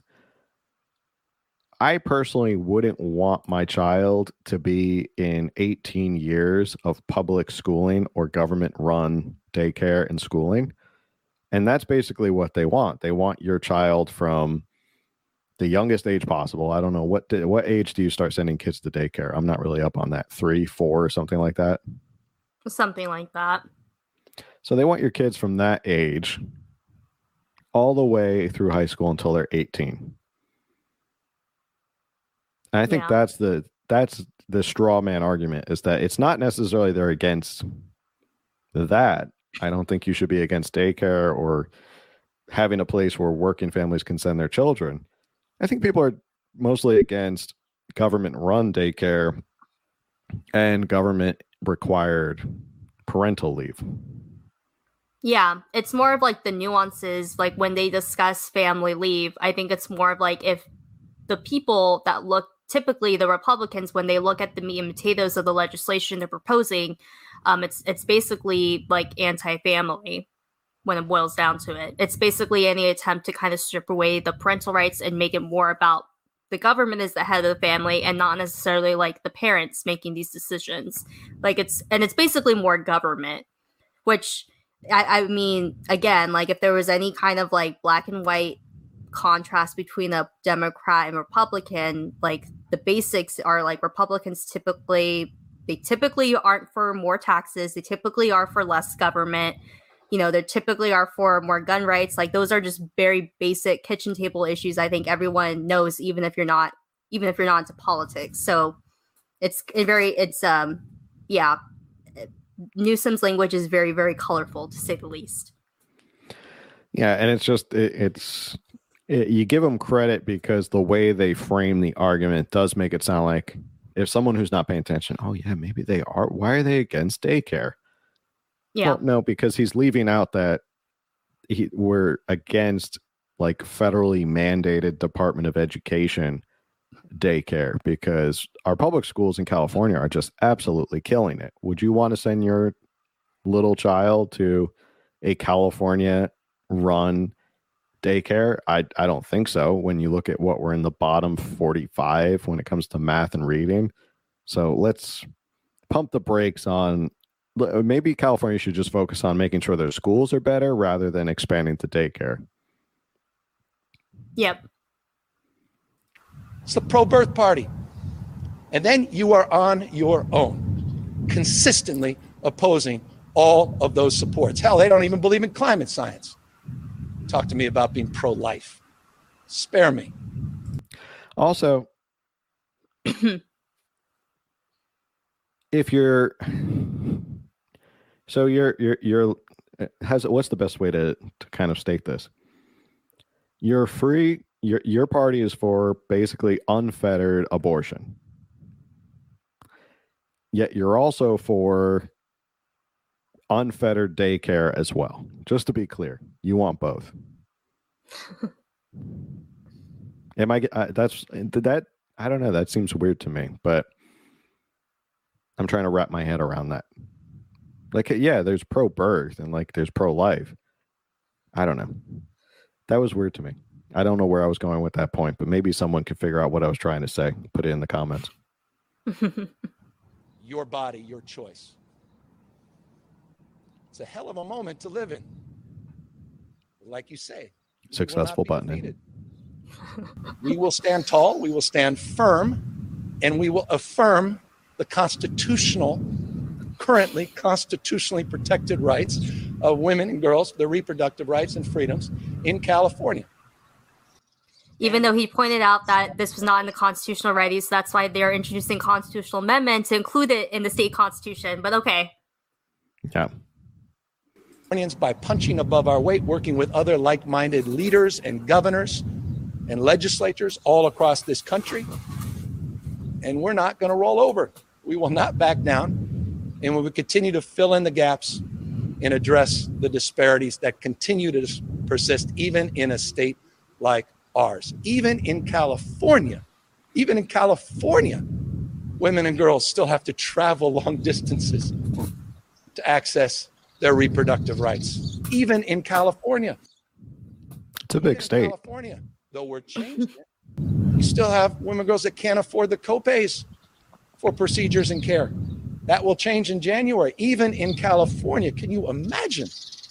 I personally wouldn't want my child to be in eighteen years of public schooling or government run daycare and schooling. And that's basically what they want. They want your child from the youngest age possible. I don't know what what age do you start sending kids to daycare? I'm not really up on that. Three, four, or something like that. Something like that. So they want your kids from that age all the way through high school until they're eighteen. And I think yeah. that's the that's the straw man argument, is that it's not necessarily they're against that. I don't think you should be against daycare or having a place where working families can send their children. I think people are mostly against government-run daycare and government-required parental leave. Yeah, it's more of like the nuances, like when they discuss family leave, I think it's more of like if the people that look, typically the Republicans, when they look at the meat and potatoes of the legislation they're proposing, um, it's it's basically like anti-family. When it boils down to it, it's basically any attempt to kind of strip away the parental rights and make it more about the government as the head of the family and not necessarily like the parents making these decisions. Like it's, and it's basically more government, which I, I mean, again, like if there was any kind of like black and white contrast between a Democrat and Republican, like the basics are like Republicans typically, they typically aren't for more taxes. They typically are for less government. You know, they typically are for more gun rights. Like those are just very basic kitchen table issues. I think everyone knows, even if you're not, even if you're not into politics. So it's it very, it's, um, yeah, Newsom's language is very, very colorful, to say the least. Yeah. And it's just, it, it's, it, you give them credit because the way they frame the argument does make it sound like if someone who's not paying attention, oh yeah, maybe they are. Why are they against daycare? Yeah. Well, no, because he's leaving out that he, we're against like federally mandated Department of Education daycare because our public schools in California are just absolutely killing it. Would you want to send your little child to a California run daycare? I, I don't think so. When you look at what we're in the bottom forty-five when it comes to math and reading. So let's pump the brakes on. Maybe California should just focus on making sure their schools are better rather than expanding to daycare. Yep. It's the pro-birth party. And then you are on your own, consistently opposing all of those supports. Hell, they don't even believe in climate science. Talk to me about being pro-life. Spare me. Also, if you're... So you're you're you're has what's the best way to, to kind of state this? You're free. Your your party is for basically unfettered abortion. Yet you're also for unfettered daycare as well. Just to be clear, you want both. Am I? Uh, that's that. I don't know. That seems weird to me, but I'm trying to wrap my head around that. Like, yeah, there's pro-birth and like there's pro-life. I don't know. That was weird to me. I don't know where I was going with that point, but maybe someone could figure out what I was trying to say. Put it in the comments. Your body, your choice. It's a hell of a moment to live in. Like you say, successful button. We will stand tall, we will stand firm, and we will affirm the constitutional, currently constitutionally protected rights of women and girls, their reproductive rights and freedoms in California. Even though he pointed out that this was not in the constitutional rights, so that's why they're introducing constitutional amendment to include it in the state constitution. But okay. Yeah. By punching above our weight, working with other like-minded leaders and governors and legislatures all across this country. And we're not going to roll over. We will not back down. And we will continue to fill in the gaps and address the disparities that continue to persist, even in a state like ours. Even in California, even in California, women and girls still have to travel long distances to access their reproductive rights, even in California. It's a big state. California, though we're changing it, you still have women and girls that can't afford the copays for procedures and care. That will change in January, even in California. Can you imagine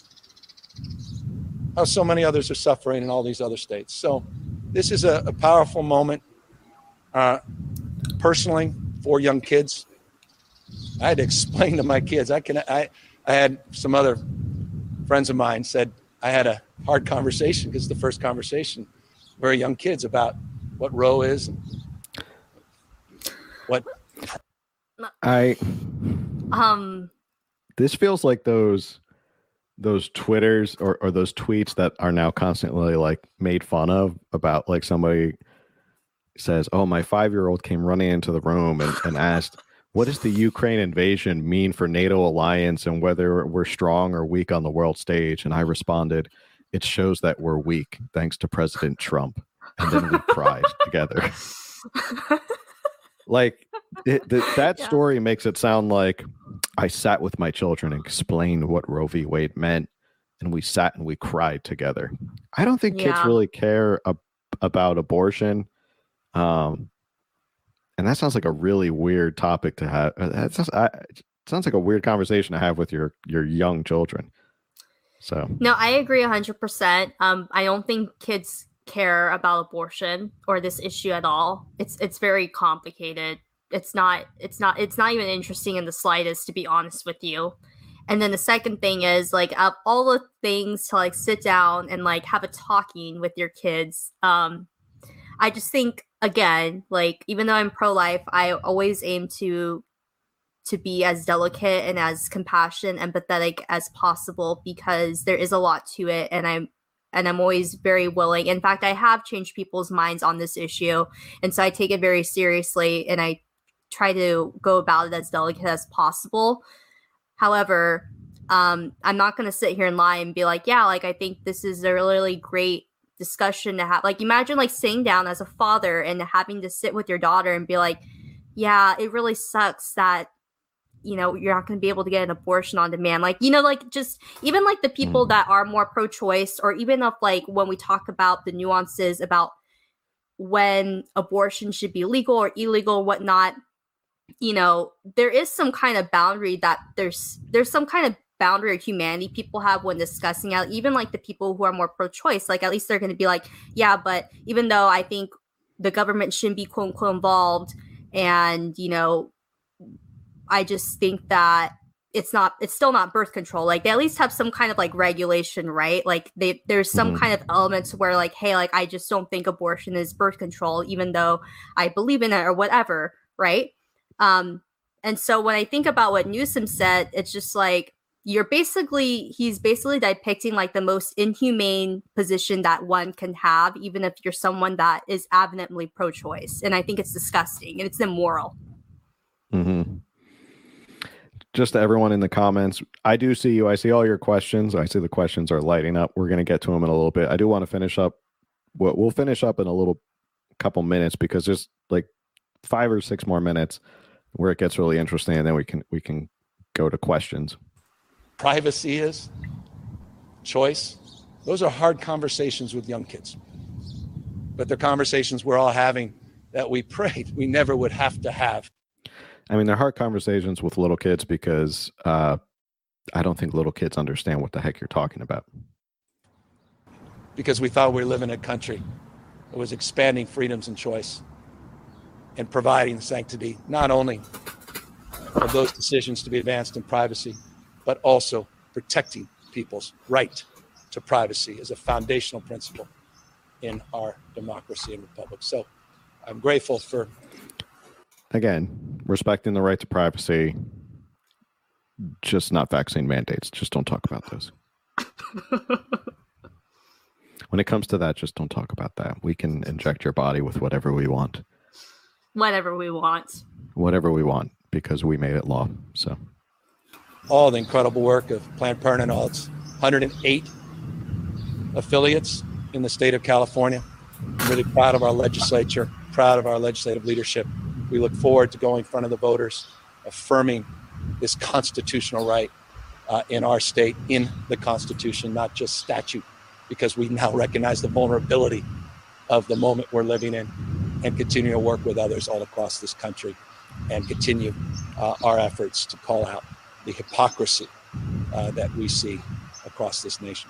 how so many others are suffering in all these other states? So this is a, a powerful moment. Uh, personally, for young kids, I had to explain to my kids. I can. I. I had some other friends of mine said I had a hard conversation because the first conversation, very young kids, about what Roe is and what I um this feels like those those Twitters or, or those tweets that are now constantly like made fun of about like somebody says, oh, my five-year-old came running into the room and, and asked, what does the Ukraine invasion mean for NATO alliance and whether we're strong or weak on the world stage? And I responded, it shows that we're weak thanks to President Trump. And then we cried together. Like it, th- that yeah. story makes it sound like I sat with my children and explained what Roe v. Wade meant. And we sat and we cried together. I don't think yeah. kids really care ab- about abortion. Um, And that sounds like a really weird topic to have. That sounds, I, it sounds like a weird conversation to have with your, your young children. So no, I agree one hundred percent. Um, I don't think kids care about abortion or this issue at all. It's it's very complicated. It's not it's not it's not even interesting in the slightest, to be honest with you. And then the second thing is like of all the things to like sit down and like have a talking with your kids. Um, I just think. Again, like even though I'm pro-life, I always aim to to be as delicate and as compassionate, empathetic as possible because there is a lot to it, and I'm and I'm always very willing. In fact, I have changed people's minds on this issue, and so I take it very seriously, and I try to go about it as delicate as possible. However, um, I'm not going to sit here and lie and be like, yeah, like I think this is a really great discussion to have. Like imagine like sitting down as a father and having to sit with your daughter and be like, yeah, it really sucks that, you know, you're not going to be able to get an abortion on demand. Like, you know, like just even like the people that are more pro-choice, or even if like when we talk about the nuances about when abortion should be legal or illegal or whatnot, you know, there is some kind of boundary that there's there's some kind of boundary or humanity people have when discussing out, even like the people who are more pro-choice, like at least they're going to be like, yeah, but even though I think the government shouldn't be quote unquote involved, and you know, I just think that it's not, it's still not birth control. Like they at least have some kind of like regulation, right? Like they, there's some mm-hmm. kind of elements where like, hey, like I just don't think abortion is birth control, even though I believe in it or whatever, right? Um, and so when I think about what Newsom said, it's just like, you're basically, he's basically depicting like the most inhumane position that one can have, even if you're someone that is adamantly pro-choice. And I think it's disgusting and it's immoral. Mm-hmm. Just to everyone in the comments, I do see you. I see all your questions. I see the questions are lighting up. We're going to get to them in a little bit. I do want to finish up. We'll, we'll finish up in a little couple minutes because there's like five or six more minutes where it gets really interesting, and then we can we can go to questions. privacy is, choice. Those are hard conversations with young kids. But they're conversations we're all having that we prayed we never would have to have. I mean, they're hard conversations with little kids because uh, I don't think little kids understand what the heck you're talking about. Because we thought we were living in a country that was expanding freedoms and choice and providing the sanctity, not only of those decisions to be advanced in privacy, but also protecting people's right to privacy as a foundational principle in our democracy and republic. So I'm grateful for... Again, respecting the right to privacy, just not vaccine mandates. Just don't talk about those. When it comes to that, just don't talk about that. We can inject your body with whatever we want. Whatever we want. Whatever we want, because we made it law. So, all the incredible work of Planned Parenthood and all its one hundred eight affiliates in the state of California. I'm really proud of our legislature, proud of our legislative leadership. We look forward to going in front of the voters, affirming this constitutional right uh, in our state, in the Constitution, not just statute, because we now recognize the vulnerability of the moment we're living in, and continue to work with others all across this country and continue uh, our efforts to call out the hypocrisy uh, that we see across this nation.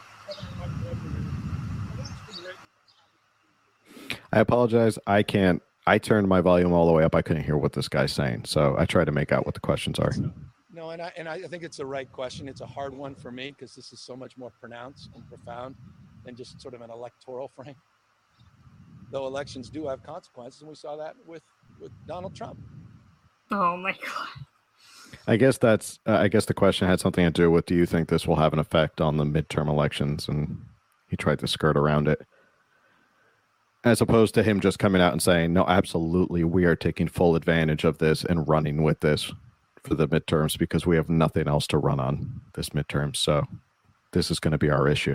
I apologize. I can't. I turned my volume all the way up. I couldn't hear what this guy's saying. So I tried to make out what the questions are. No, and I, and I think it's the right question. It's a hard one for me because this is so much more pronounced and profound than just sort of an electoral frame. Though elections do have consequences, and we saw that with, with Donald Trump. Oh my God. I guess that's, uh, I guess the question had something to do with, do you think this will have an effect on the midterm elections? And he tried to skirt around it. As opposed to him just coming out and saying, no, absolutely, we are taking full advantage of this and running with this for the midterms because we have nothing else to run on this midterm. So this is going to be our issue.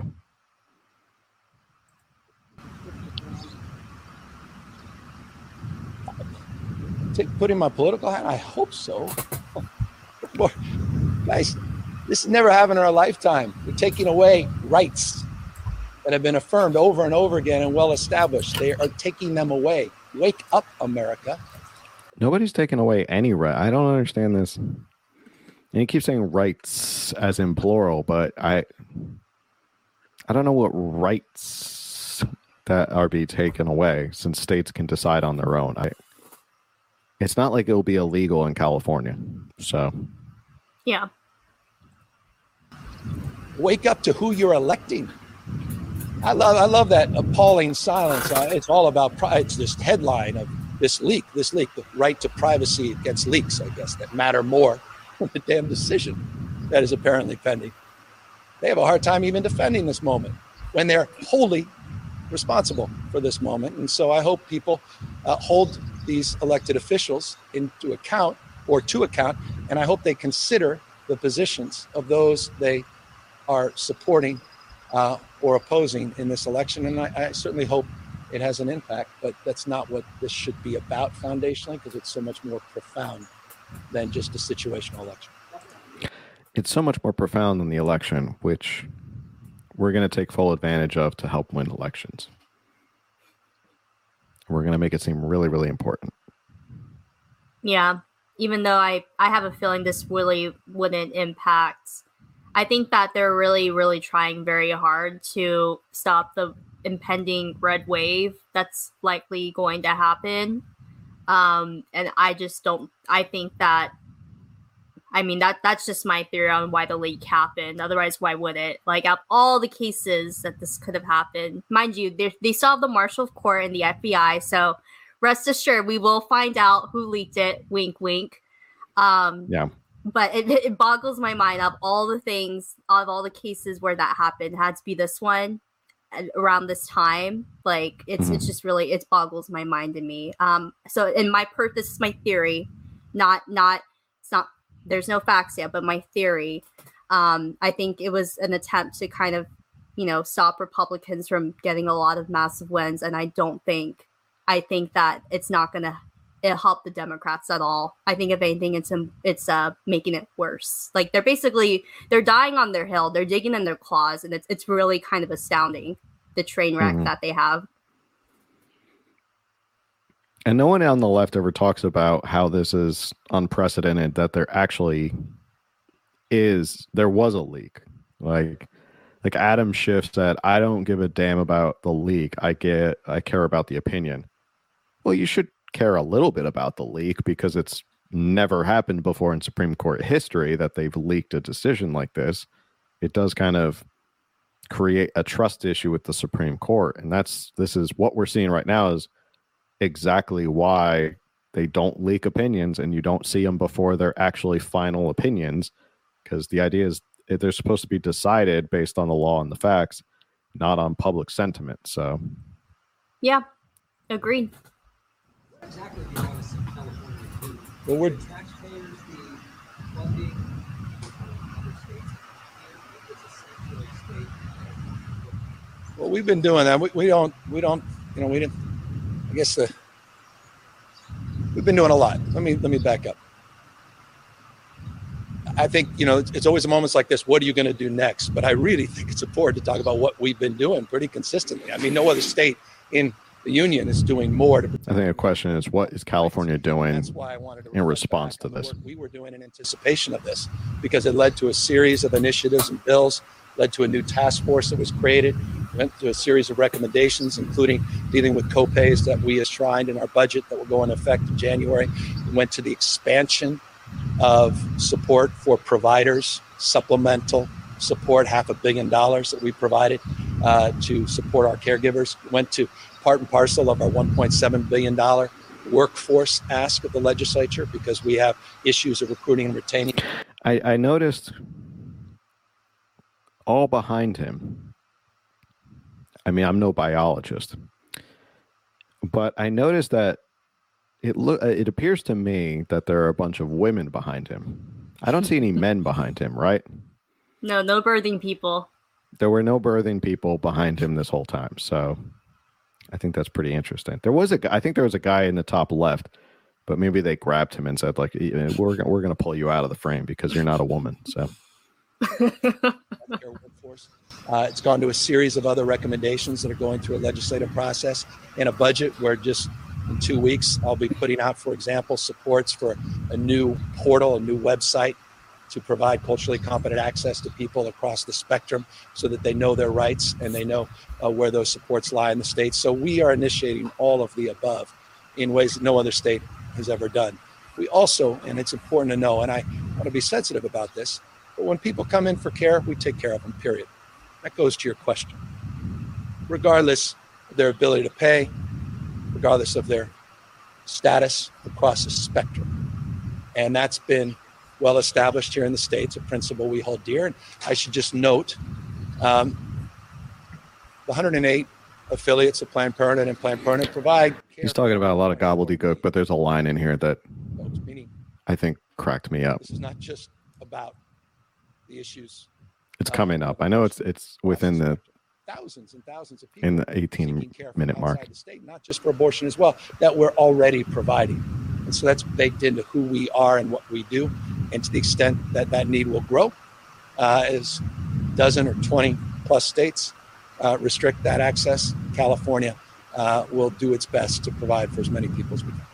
Take, putting my political hat, I hope so. Boy, guys, this has never happened in our lifetime. We're taking away rights that have been affirmed over and over again and well established. They are taking them away. Wake up, America. Nobody's taking away any right. I don't understand this. And he keeps saying rights as in plural, but I I don't know what rights that are being taken away since states can decide on their own. I It's not like it'll be illegal in California. So yeah. Wake up to who you're electing. I love I love that appalling silence. Uh, it's all about pri- it's this headline of this leak, this leak, the right to privacy against leaks, I guess, that matter more than the damn decision that is apparently pending. They have a hard time even defending this moment when they're wholly responsible for this moment. And so I hope people uh, hold these elected officials into account or to account, and I hope they consider the positions of those they are supporting uh, or opposing in this election. And I, I certainly hope it has an impact, but that's not what this should be about foundationally, because it's so much more profound than just a situational election. It's so much more profound than the election, which we're going to take full advantage of to help win elections. We're going to make it seem really, really important. Yeah, even though I, I have a feeling this really wouldn't impact. I think that they're really, really trying very hard to stop the impending red wave that's likely going to happen. Um, and I just don't, I think that, I mean, that that's just my theory on why the leak happened. Otherwise, why would it? Like, out of all the cases that this could have happened, mind you, they still have the Marshal of Court and the F B I. So rest assured, we will find out who leaked it. Wink, wink. Um, yeah. But it, it boggles my mind of all the things, of all the cases where that happened, it had to be this one around this time. Like, it's mm-hmm. it's just really, it boggles my mind to me. Um, so in my per, this is my theory, not, not, it's not, there's no facts yet, but my theory, um, I think it was an attempt to kind of, you know, stop Republicans from getting a lot of massive wins. And I don't think, I think that it's not going to it helped the Democrats at all. I think if anything, it's it's uh making it worse. Like they're basically they're dying on their hill. They're digging in their claws, and it's it's really kind of astounding the train wreck mm-hmm. that they have. And no one on the left ever talks about how this is unprecedented. That there actually is there was a leak. Like like Adam Schiff said, I don't give a damn about the leak. I get I care about the opinion. Well, you should care a little bit about the leak because it's never happened before in Supreme Court history that they've leaked a decision like this. It does kind of create a trust issue with the Supreme Court. And that's this is what we're seeing right now is exactly why they don't leak opinions and you don't see them before they're actually final opinions, because the idea is they're supposed to be decided based on the law and the facts, not on public sentiment. So yeah, agreed. What exactly do you want to see California do? Well, we're the taxpayers, the funding from other states, and it's a sanctuary state. Well, we've been doing that. We, we don't, we don't, you know, we didn't, I guess the, we've been doing a lot. Let me, let me back up. I think, you know, it's, it's always moments like this. What are you going to do next? But I really think it's important to talk about what we've been doing pretty consistently. I mean, no other state in the union is doing more to I think the question is, what is California doing That's why I wanted to in response to this? We were doing in anticipation of this because it led to a series of initiatives and bills, led to a new task force that was created, went to a series of recommendations, including dealing with copays that we enshrined in our budget that will go into effect in January. We went to the expansion of support for providers, supplemental support, half a billion dollars that we provided uh, to support our caregivers. We went to part and parcel of our one point seven billion dollars workforce ask of the legislature because we have issues of recruiting and retaining. I, I noticed all behind him. I mean, I'm no biologist, but I noticed that it look. It appears to me that there are a bunch of women behind him. I don't see any men behind him, right? No, no birthing people. There were no birthing people behind him this whole time, so I think that's pretty interesting. There was a, I think there was a guy in the top left, but maybe they grabbed him and said, like, we're we're going to pull you out of the frame because you're not a woman. So, uh, it's gone to a series of other recommendations that are going through a legislative process in a budget where just in two weeks I'll be putting out, for example, supports for a new portal, a new website to provide culturally competent access to people across the spectrum so that they know their rights and they know uh, where those supports lie in the state. So we are initiating all of the above in ways that no other state has ever done. We also, and it's important to know, and I want to be sensitive about this, but when people come in for care, we take care of them, period. That goes to your question. Regardless of their ability to pay, regardless of their status across the spectrum. And that's been well established here in the States, a principle we hold dear. And I should just note um, the one hundred eight affiliates of Planned Parenthood and Planned Parenthood provide care. He's talking about a lot of gobbledygook, but there's a line in here that folks, meaning I think cracked me up. This is not just about the issues. It's coming up. I know it's it's within the thousands and thousands of people in the eighteen minute mark. The state, not just for abortion as well, that we're already providing. And so that's baked into who we are and what we do. And to the extent that that need will grow, uh, as a dozen or twenty plus states uh, restrict that access, California uh, will do its best to provide for as many people as we can.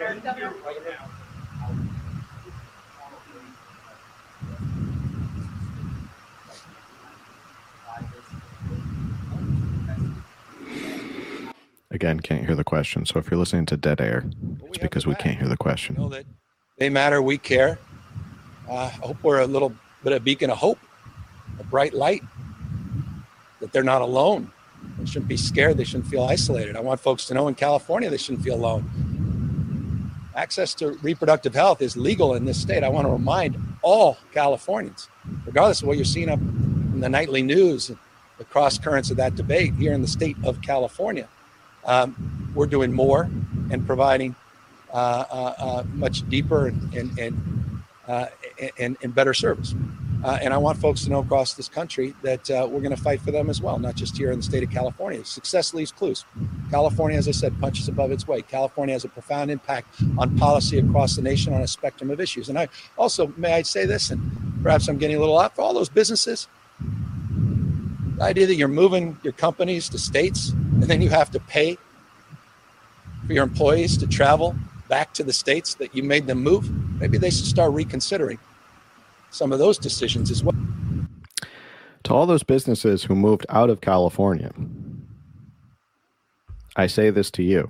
Again, can't hear the question. So if you're listening to dead air, it's because we can't hear the question. Know that they matter. We care. Uh, I hope we're a little bit of a beacon of hope, a bright light, that they're not alone. They shouldn't be scared. They shouldn't feel isolated. I want folks to know in California they shouldn't feel alone. Access to reproductive health is legal in this state. I want to remind all Californians, regardless of what you're seeing up in the nightly news, the cross currents of that debate here in the state of California. Um, we're doing more and providing uh, uh, uh, much deeper and and and, uh, and, and better service. Uh, and I want folks to know across this country that uh, we're going to fight for them as well, not just here in the state of California. Success leaves clues. California, as I said, punches above its weight. California has a profound impact on policy across the nation on a spectrum of issues. And I also, may I say this, and perhaps I'm getting a little out, for all those businesses, the idea that you're moving your companies to states and then you have to pay for your employees to travel back to the states that you made them move, maybe they should start reconsidering some of those decisions as well. To all those businesses who moved out of California, I say this to you.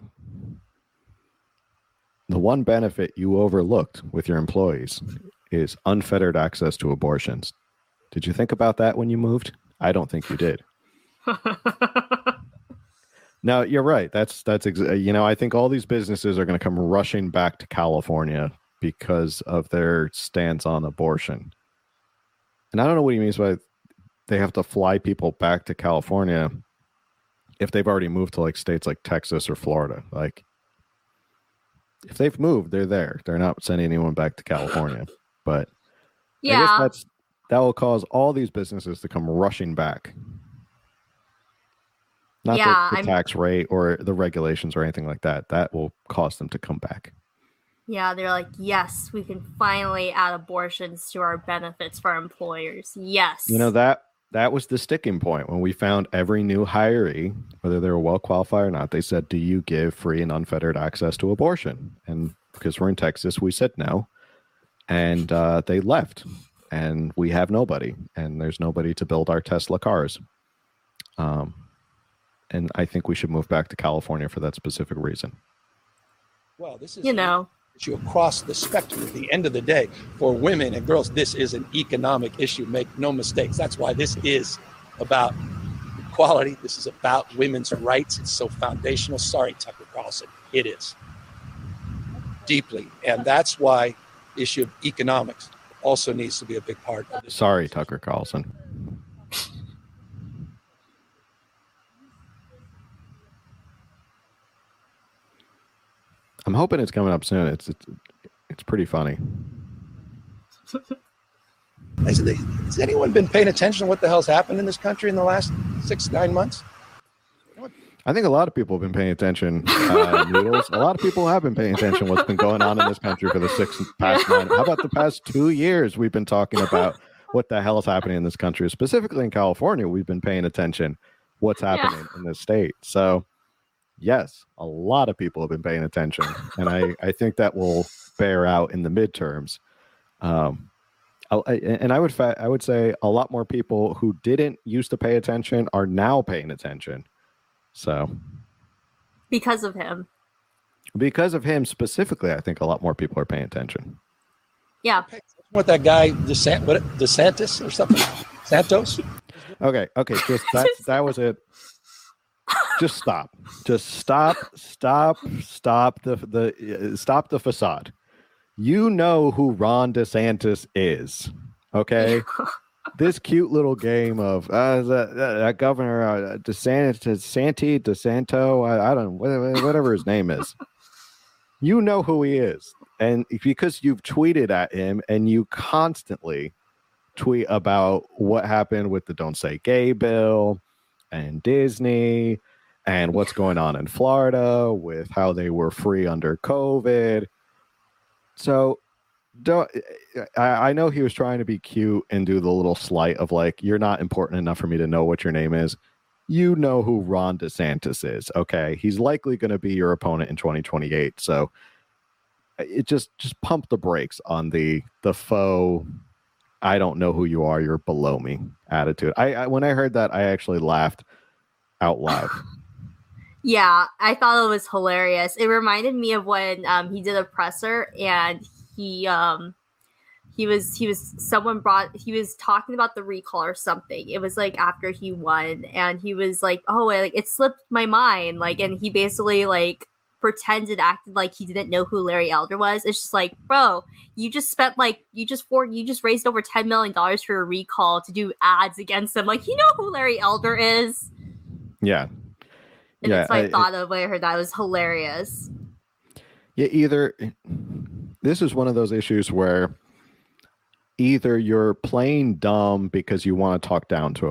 The one benefit you overlooked with your employees is unfettered access to abortions. Did you think about that when you moved? I don't think you did. No, you're right. That's that's ex- you know, I think all these businesses are going to come rushing back to California because of their stance on abortion. And I don't know what he means by they have to fly people back to California if they've already moved to like states like Texas or Florida. Like, if they've moved, they're there. They're not sending anyone back to California. But Yeah. I guess that's that will cause all these businesses to come rushing back. Not Yeah, the, the I'm- tax rate or the regulations or anything like that. That will cause them to come back. Yeah, they're like, yes, we can finally add abortions to our benefits for our employers. Yes. You know, that that was the sticking point when we found every new hiree, whether they were well qualified or not, they said, do you give free and unfettered access to abortion? And because we're in Texas, we said no. And uh, they left. And we have nobody. And there's nobody to build our Tesla cars. Um, and I think we should move back to California for that specific reason. Well, this is you know, issue across the spectrum. At the end of the day, for women and girls, this is an economic issue. Make no mistakes. That's why this is about equality. This is about women's rights. It's so foundational. Sorry, Tucker Carlson. It is. Deeply. And that's why the issue of economics also needs to be a big part of this. Sorry, Tucker Carlson. I'm hoping it's coming up soon. It's it's, it's pretty funny. Has, has anyone been paying attention to what the hell's happened in this country in the last six, nine months? I think a lot of people have been paying attention. Uh, Noodles. A lot of people have been paying attention to what's been going on in this country for the six past nine. How about the past two years? We've been talking about what the hell is happening in this country, specifically in California. We've been paying attention what's happening yeah. in this state. So, yes, a lot of people have been paying attention, and I, I think that will bear out in the midterms. Um, I, and I would fa- I would say a lot more people who didn't used to pay attention are now paying attention. So, because of him, because of him specifically, I think a lot more people are paying attention. Yeah. What that guy DeSant- what, DeSantis or something? Santos? Okay. Okay. Just that. That was it. Just stop. Just stop. Stop. Stop the the uh, stop the facade. You know who Ron DeSantis is, okay? This cute little game of uh, that, that governor uh, DeSantis, Santi, DeSanto, I, I don't know, whatever his name is. You know who he is, and because you've tweeted at him, and you constantly tweet about what happened with the Don't Say Gay bill and Disney, and what's going on in Florida with how they were free under COVID. So, don't I, I know he was trying to be cute and do the little slight of like, you're not important enough for me to know what your name is. You know who Ron DeSantis is, okay? He's likely going to be your opponent in twenty twenty-eight. So, it just just pump the brakes on the the faux, I don't know who you are, you're below me attitude. I, I when I heard that, I actually laughed out loud. Yeah, I thought it was hilarious. It reminded me of when um, he did a presser and he um, he was he was someone brought he was talking about the recall or something. It was like after he won, and he was like, "Oh, like it slipped my mind," like, and he basically like pretended acted like he didn't know who Larry Elder was. It's just like, bro, you just spent like you just for you just raised over ten million dollars for a recall to do ads against him. Like, you know who Larry Elder is? Yeah. And yeah, that's what I, I thought of when I heard that. It was hilarious. Yeah, either this is one of those issues where either you're playing dumb because you want to talk down to him,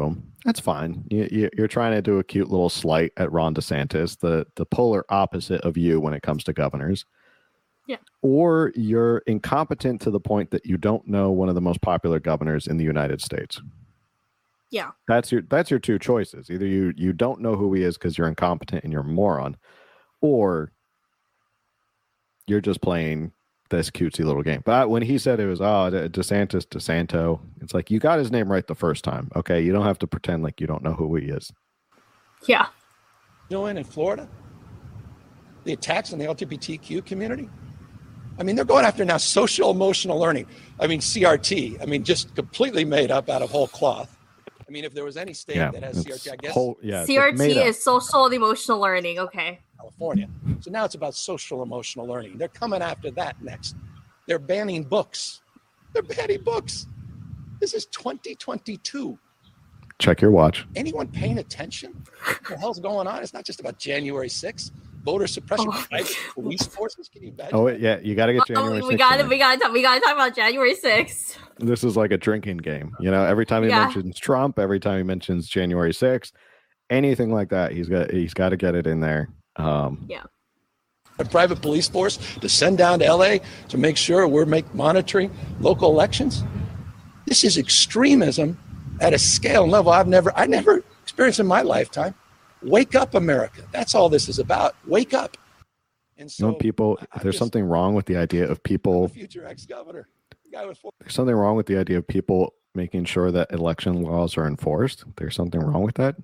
That's fine. You, you, you're trying to do a cute little slight at Ron DeSantis, the the polar opposite of you when it comes to governors. Yeah. Or you're incompetent to the point that you don't know one of the most popular governors in the United States. Yeah. That's your that's your two choices. Either you you don't know who he is because you're incompetent and you're a moron, or you're just playing this cutesy little game. But when he said it was oh DeSantis DeSanto, it's like you got his name right the first time. Okay, you don't have to pretend like you don't know who he is. Yeah. Doing in Florida, the attacks on the L G B T Q community. I mean, they're going after now social emotional learning. I mean, C R T. I mean, just completely made up out of whole cloth. I mean, if there was any state Yeah, that has C R T, I guess whole, yeah, C R T is social and emotional learning. Okay. California. So now it's about social emotional learning. They're coming after that next. They're banning books. They're banning books. This is twenty twenty-two. Check your watch. Anyone paying attention? What the hell's going on? It's not just about January sixth. Voter suppression, Oh. private police forces. Can you imagine? Oh yeah, you got to get January Oh, we sixth got in to there. we got to we got to talk about January sixth. This is like a drinking game. You know, every time he Yeah. mentions Trump, every time he mentions January sixth, anything like that, he's got he's got to get it in there. Um, Yeah. A private police force to send down to L A to make sure we're make monitoring local elections. This is extremism at a scale and level I've never I never experienced in my lifetime. Wake up, America. That's all this is about. Wake up. And you know, so people, I'm there's just- something wrong with the idea of I'm people. a future ex-governor. The guy with four There's something wrong with the idea of people making sure that election laws are enforced. There's something wrong with that.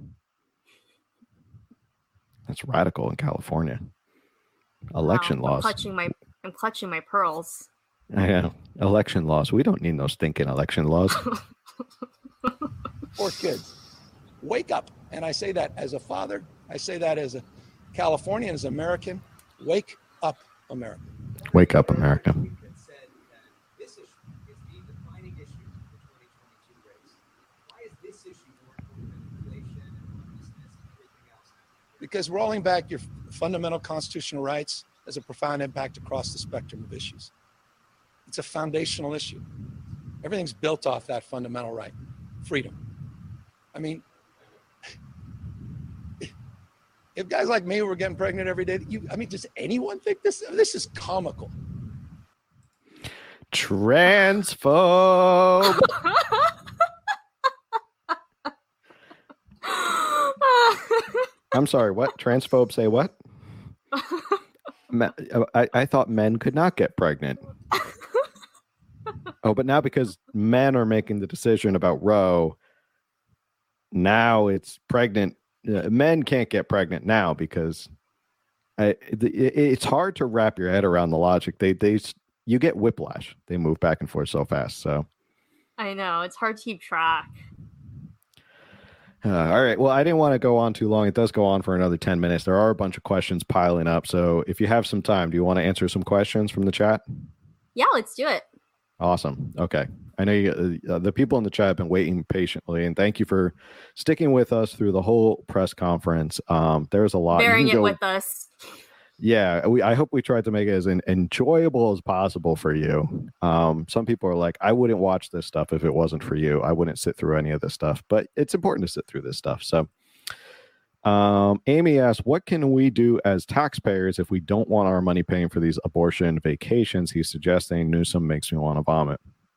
That's radical in California. Election Wow, I'm laws. clutching my I'm clutching my pearls. Yeah, election laws. We don't need those stinking election laws. four kids. Wake up. And I say that as a father. I say that as a Californian, as an American. Wake up, America. Wake up, America. We've been said that this issue is the defining issue of the twenty twenty-two race. Why is this issue more important than inflation and homelessness and everything else? Because rolling back your fundamental constitutional rights has a profound impact across the spectrum of issues. It's a foundational issue. Everything's built off that fundamental right, freedom. I mean, if guys like me were getting pregnant every day, you, I mean, does anyone think this? This is comical. Transphobe. I'm sorry, what? Transphobe say what? Me- I, I thought men could not get pregnant. Oh, but now because men are making the decision about Roe, now it's pregnant. Uh, men can't get pregnant now because I, the, it, it's hard to wrap your head around the logic. They, they, you get whiplash. They move back and forth so fast. So, I know it's hard to keep track. uh, all right. Well, I didn't want to go on too long. It does go on for another ten minutes. There are a bunch of questions piling up. So, if you have some time, do you want to answer some questions from the chat? Yeah, let's do it. Awesome. Okay. I know you, uh, the people in the chat have been waiting patiently, and thank you for sticking with us through the whole press conference. Um, there's a lot. You Bearing can it go- with us. Yeah, we, I hope we tried to make it as en- enjoyable as possible for you. Um, some people are like, I wouldn't watch this stuff if it wasn't for you. I wouldn't sit through any of this stuff, but it's important to sit through this stuff. So, um, Amy asks, what can we do as taxpayers if we don't want our money paying for these abortion vacations? He's suggesting. Newsom makes me want to vomit.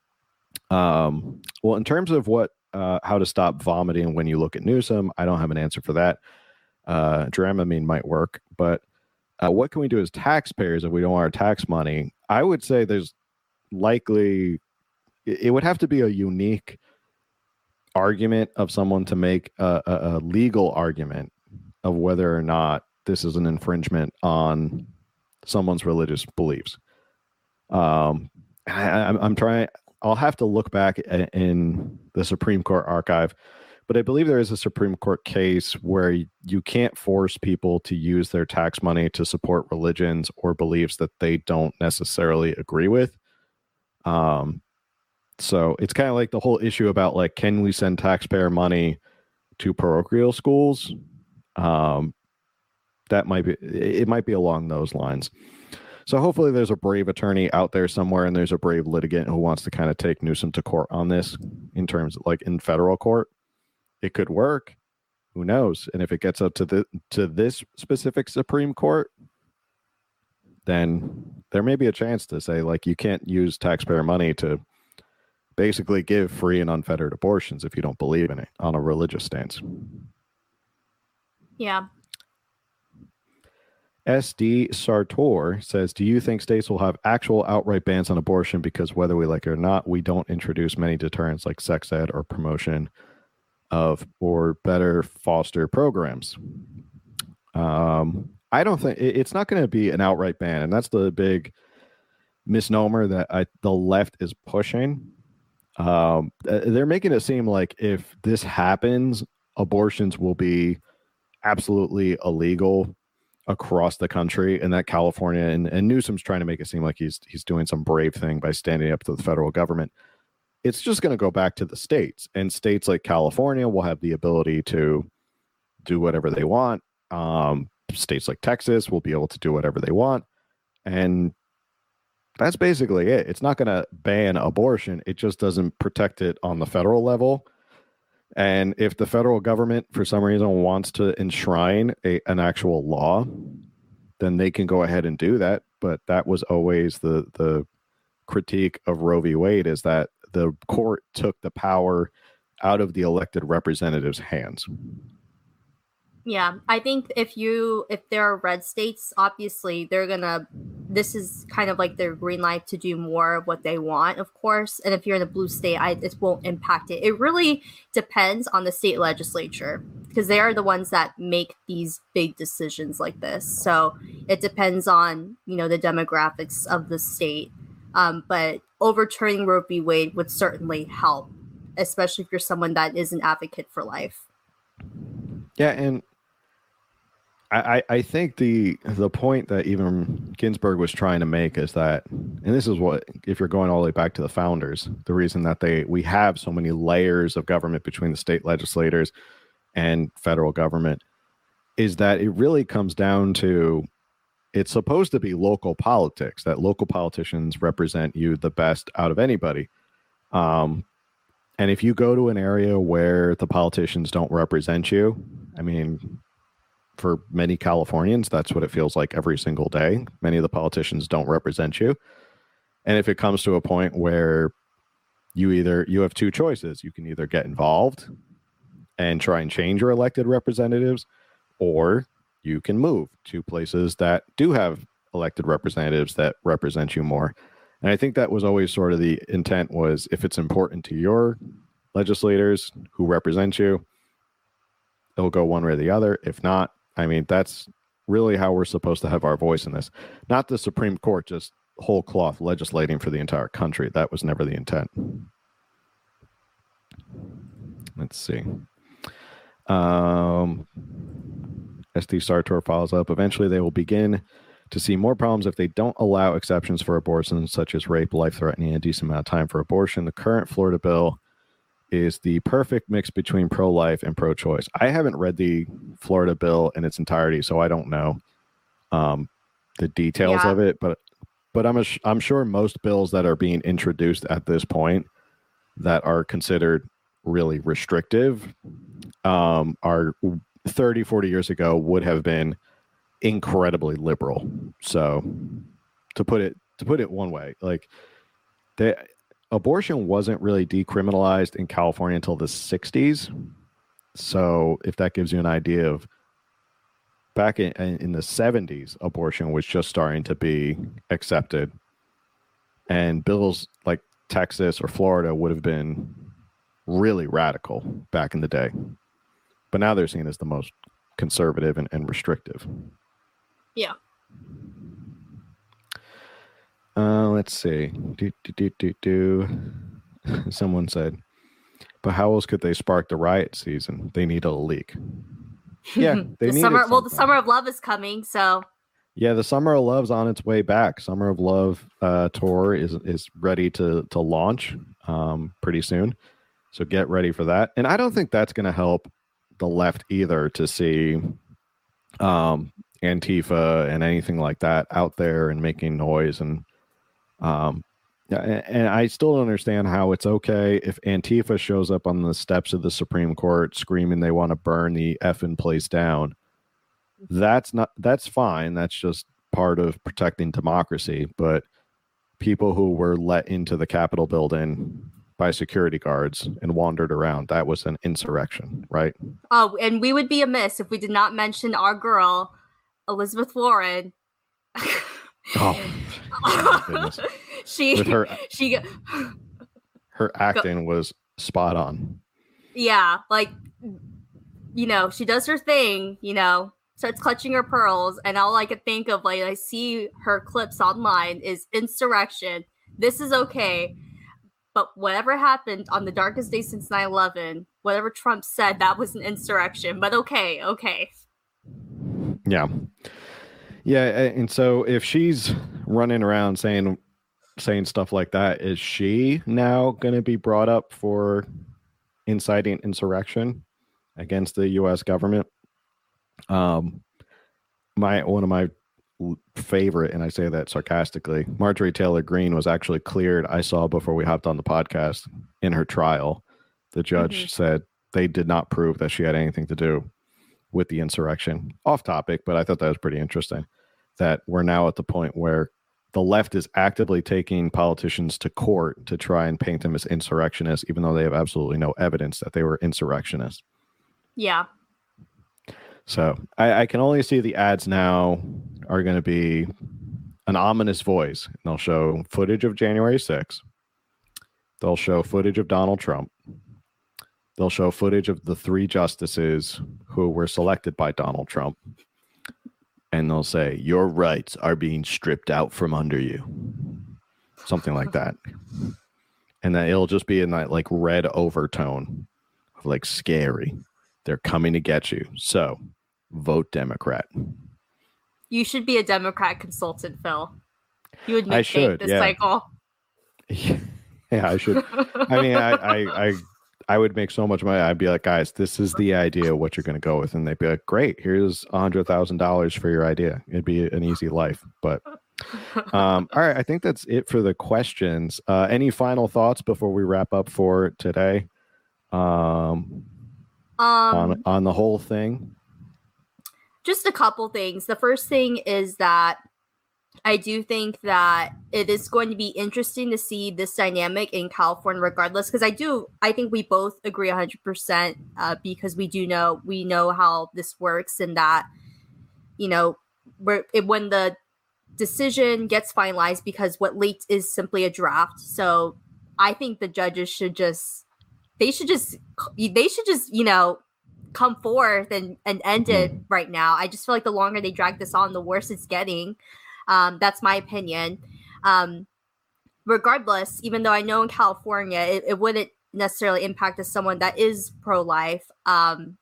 Um, well, in terms of what, uh, how to stop vomiting when you look at Newsom, I don't have an answer for that. Uh, Dramamine might work, but uh, what can we do as taxpayers if we don't want our tax money? I would say there's likely, it, it would have to be a unique argument of someone to make a, a, a legal argument of whether or not this is an infringement on someone's religious beliefs. Um, I, I'm, I'm trying. I'll have to look back a- in the Supreme Court archive, but I believe there is a Supreme Court case where y- you can't force people to use their tax money to support religions or beliefs that they don't necessarily agree with. Um, so it's kind of like the whole issue about like, can we send taxpayer money to parochial schools? Um, that might be, it might be along those lines. So hopefully there's a brave attorney out there somewhere and there's a brave litigant who wants to kind of take Newsom to court on this in terms of like in federal court. it could work. Who knows? And if it gets up to the to this specific Supreme Court, then there may be a chance to say, like, you can't use taxpayer money to basically give free and unfettered abortions if you don't believe in it on a religious stance. Yeah. S D Sartor says, do you think states will have actual outright bans on abortion because whether we like it or not, we don't introduce many deterrents like sex ed or promotion of or better foster programs? Um, I don't think it, it's not going to be an outright ban. And that's the big misnomer that I, the left is pushing. Um, they're making it seem like if this happens, abortions will be absolutely illegal across the country, and that California and, and Newsom's trying to make it seem like he's he's doing some brave thing by standing up to the federal government. It's just going to go back to the states, and states like California will have the ability to do whatever they want. Um, states like Texas will be able to do whatever they want, and that's basically it. It's not going to ban abortion. It just doesn't protect it on the federal level. And if the federal government, for some reason, wants to enshrine a, an actual law, then they can go ahead and do that. But that was always the the critique of Roe v. Wade, is that the court took the power out of the elected representatives' hands. Yeah, I think if you if there are red states, obviously they're gonna. This is kind of like their green light to do more of what they want, of course. And if you're in a blue state, I, it won't impact it. It really depends on the state legislature, because they are the ones that make these big decisions like this. So it depends on, you know, the demographics of the state. Um, but overturning Roe v. Wade would certainly help, especially if you're someone that is an advocate for life. Yeah, and I, I think the the point that even Ginsburg was trying to make is that, and this is what, if you're going all the way back to the founders, the reason that they we have so many layers of government between the state legislators and federal government is that it really comes down to, it's supposed to be local politics, that local politicians represent you the best out of anybody. Um, and if you go to an area where the politicians don't represent you, I mean, for many Californians, that's what it feels like every single day. Many of the politicians don't represent you. And if it comes to a point where you either, you have two choices, you can either get involved and try and change your elected representatives, or you can move to places that do have elected representatives that represent you more. And I think that was always sort of the intent, was if it's important to your legislators who represent you, it'll go one way or the other. If not, I mean, that's really how we're supposed to have our voice in this. Not the Supreme Court just whole cloth legislating for the entire country. That was never the intent. Let's see. Um, S D Sartor follows up. Eventually, they will begin to see more problems if they don't allow exceptions for abortions, such as rape, life-threatening, and a decent amount of time for abortion. The current Florida bill is the perfect mix between pro-life and pro-choice. I haven't read the Florida bill in its entirety, so I don't know um, the details Yeah. of it. But but I'm a, I'm sure most bills that are being introduced at this point that are considered really restrictive um, are thirty, forty years ago would have been incredibly liberal. So to put it to put it one way, like they. Abortion wasn't really decriminalized in California until the sixties. So if that gives you an idea of back in, in the seventies, abortion was just starting to be accepted. And bills like Texas or Florida would have been really radical back in the day. But now they're seen as the most conservative and, and restrictive. Yeah. Uh, let's see. Do, do, do, do, do. Someone said, but how else could they spark the riot season? They need a leak. Yeah, they the need summer. it Well, the sometime. summer of love is coming, so Yeah, the Summer of Love's on its way back. Summer of Love uh, tour is is ready to to launch um, pretty soon. So get ready for that. And I don't think that's going to help the left either to see um, Antifa and anything like that out there and making noise. And um, Yeah, and, and I still don't understand how it's okay if Antifa shows up on the steps of the Supreme Court screaming they want to burn the effing place down. That's not that's fine. That's just part of protecting democracy. But people who were let into the Capitol building by security guards and wandered around, that was an insurrection, right? Oh, and we would be amiss if we did not mention our girl, Elizabeth Warren. Oh, my goodness. she With her, she her acting was spot on. Yeah, like, you know, she does her thing, you know, starts clutching her pearls, and all I could think of, like, I see her clips online is insurrection. This is okay. But whatever happened on the darkest day since nine eleven, whatever Trump said, that was an insurrection. But okay, okay. Yeah. Yeah, and so if she's running around saying saying stuff like that, is she now going to be brought up for inciting insurrection against the U S government? Um, my one of my favorite, and I say that sarcastically, Marjorie Taylor Greene was actually cleared. I saw before we hopped on the podcast in her trial. The judge mm-hmm. said they did not prove that she had anything to do with the insurrection. Off topic, but I thought that was pretty interesting. That we're now at the point where the left is actively taking politicians to court to try and paint them as insurrectionists, even though they have absolutely no evidence that they were insurrectionists. Yeah. So I, I can only see the ads now are going to be an ominous voice. And they'll show footage of January sixth. They'll show footage of Donald Trump. They'll show footage of the three justices who were selected by Donald Trump. And they'll say, your rights are being stripped out from under you. Something like that. And then it'll just be in that like red overtone of like scary. They're coming to get you. So vote Democrat. You should be a Democrat consultant, Phil. You would make I should, this yeah. cycle. Yeah, I should. I mean, I, I, I, I would make so much money. I'd be like, guys, this is the idea of what you're going to go with. And they'd be like, great, here's a hundred thousand dollars for your idea. It'd be an easy life. But um, all right, I think that's it for the questions. Uh, any final thoughts before we wrap up for today? Um, um on, on the whole thing? Just a couple things. The first thing is that I do think that it is going to be interesting to see this dynamic in California regardless, because I do, I think we both agree one hundred percent uh, because we do know, we know how this works, and that, you know, we're, it, when the decision gets finalized, because what leaked is simply a draft. So I think the judges should just, they should just, they should just, you know, come forth and, and end it right now. I just feel like the longer they drag this on, the worse it's getting. Um, that's my opinion. Um, regardless, even though I know in California, it, it wouldn't necessarily impact as someone that is pro-life. Um,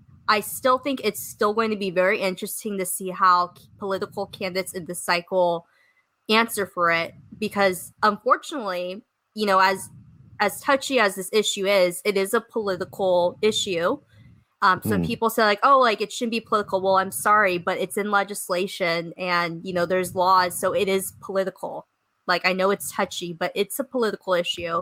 I still think it's still going to be very interesting to see how political candidates in this cycle answer for it, because unfortunately, you know, as as touchy as this issue is, it is a political issue. Um, so mm. people say like, oh, like it shouldn't be political. Well, I'm sorry, but it's in legislation and, you know, there's laws. So it is political. Like, I know it's touchy, but it's a political issue.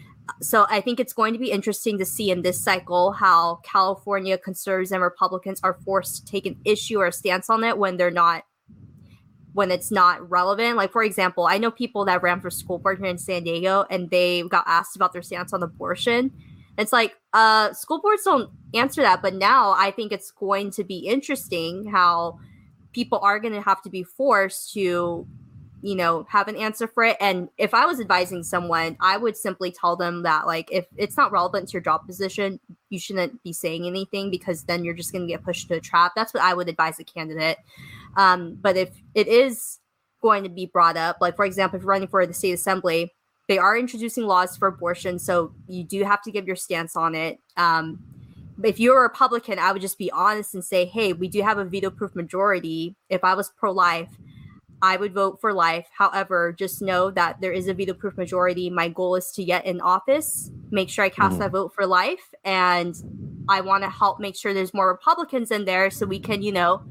So I think it's going to be interesting to see in this cycle how California conservatives and Republicans are forced to take an issue or a stance on it when they're not, when it's not relevant. Like, for example, I know people that ran for school board here in San Diego and they got asked about their stance on abortion. It's like, uh, school boards don't answer that. But now I think it's going to be interesting how people are going to have to be forced to, you know, have an answer for it. And if I was advising someone, I would simply tell them that, like, if it's not relevant to your job position, you shouldn't be saying anything, because then you're just going to get pushed to a trap. That's what I would advise a candidate. Um, but if it is going to be brought up, like, for example, if you're running for the state assembly, they are introducing laws for abortion, so you do have to give your stance on it. Um, if you're a Republican, I would just be honest and say, hey, we do have a veto-proof majority. If I was pro-life, I would vote for life. However, just know that there is a veto-proof majority. My goal is to get in office, make sure I cast mm-hmm. my vote for life, and I want to help make sure there's more Republicans in there so we can, you know,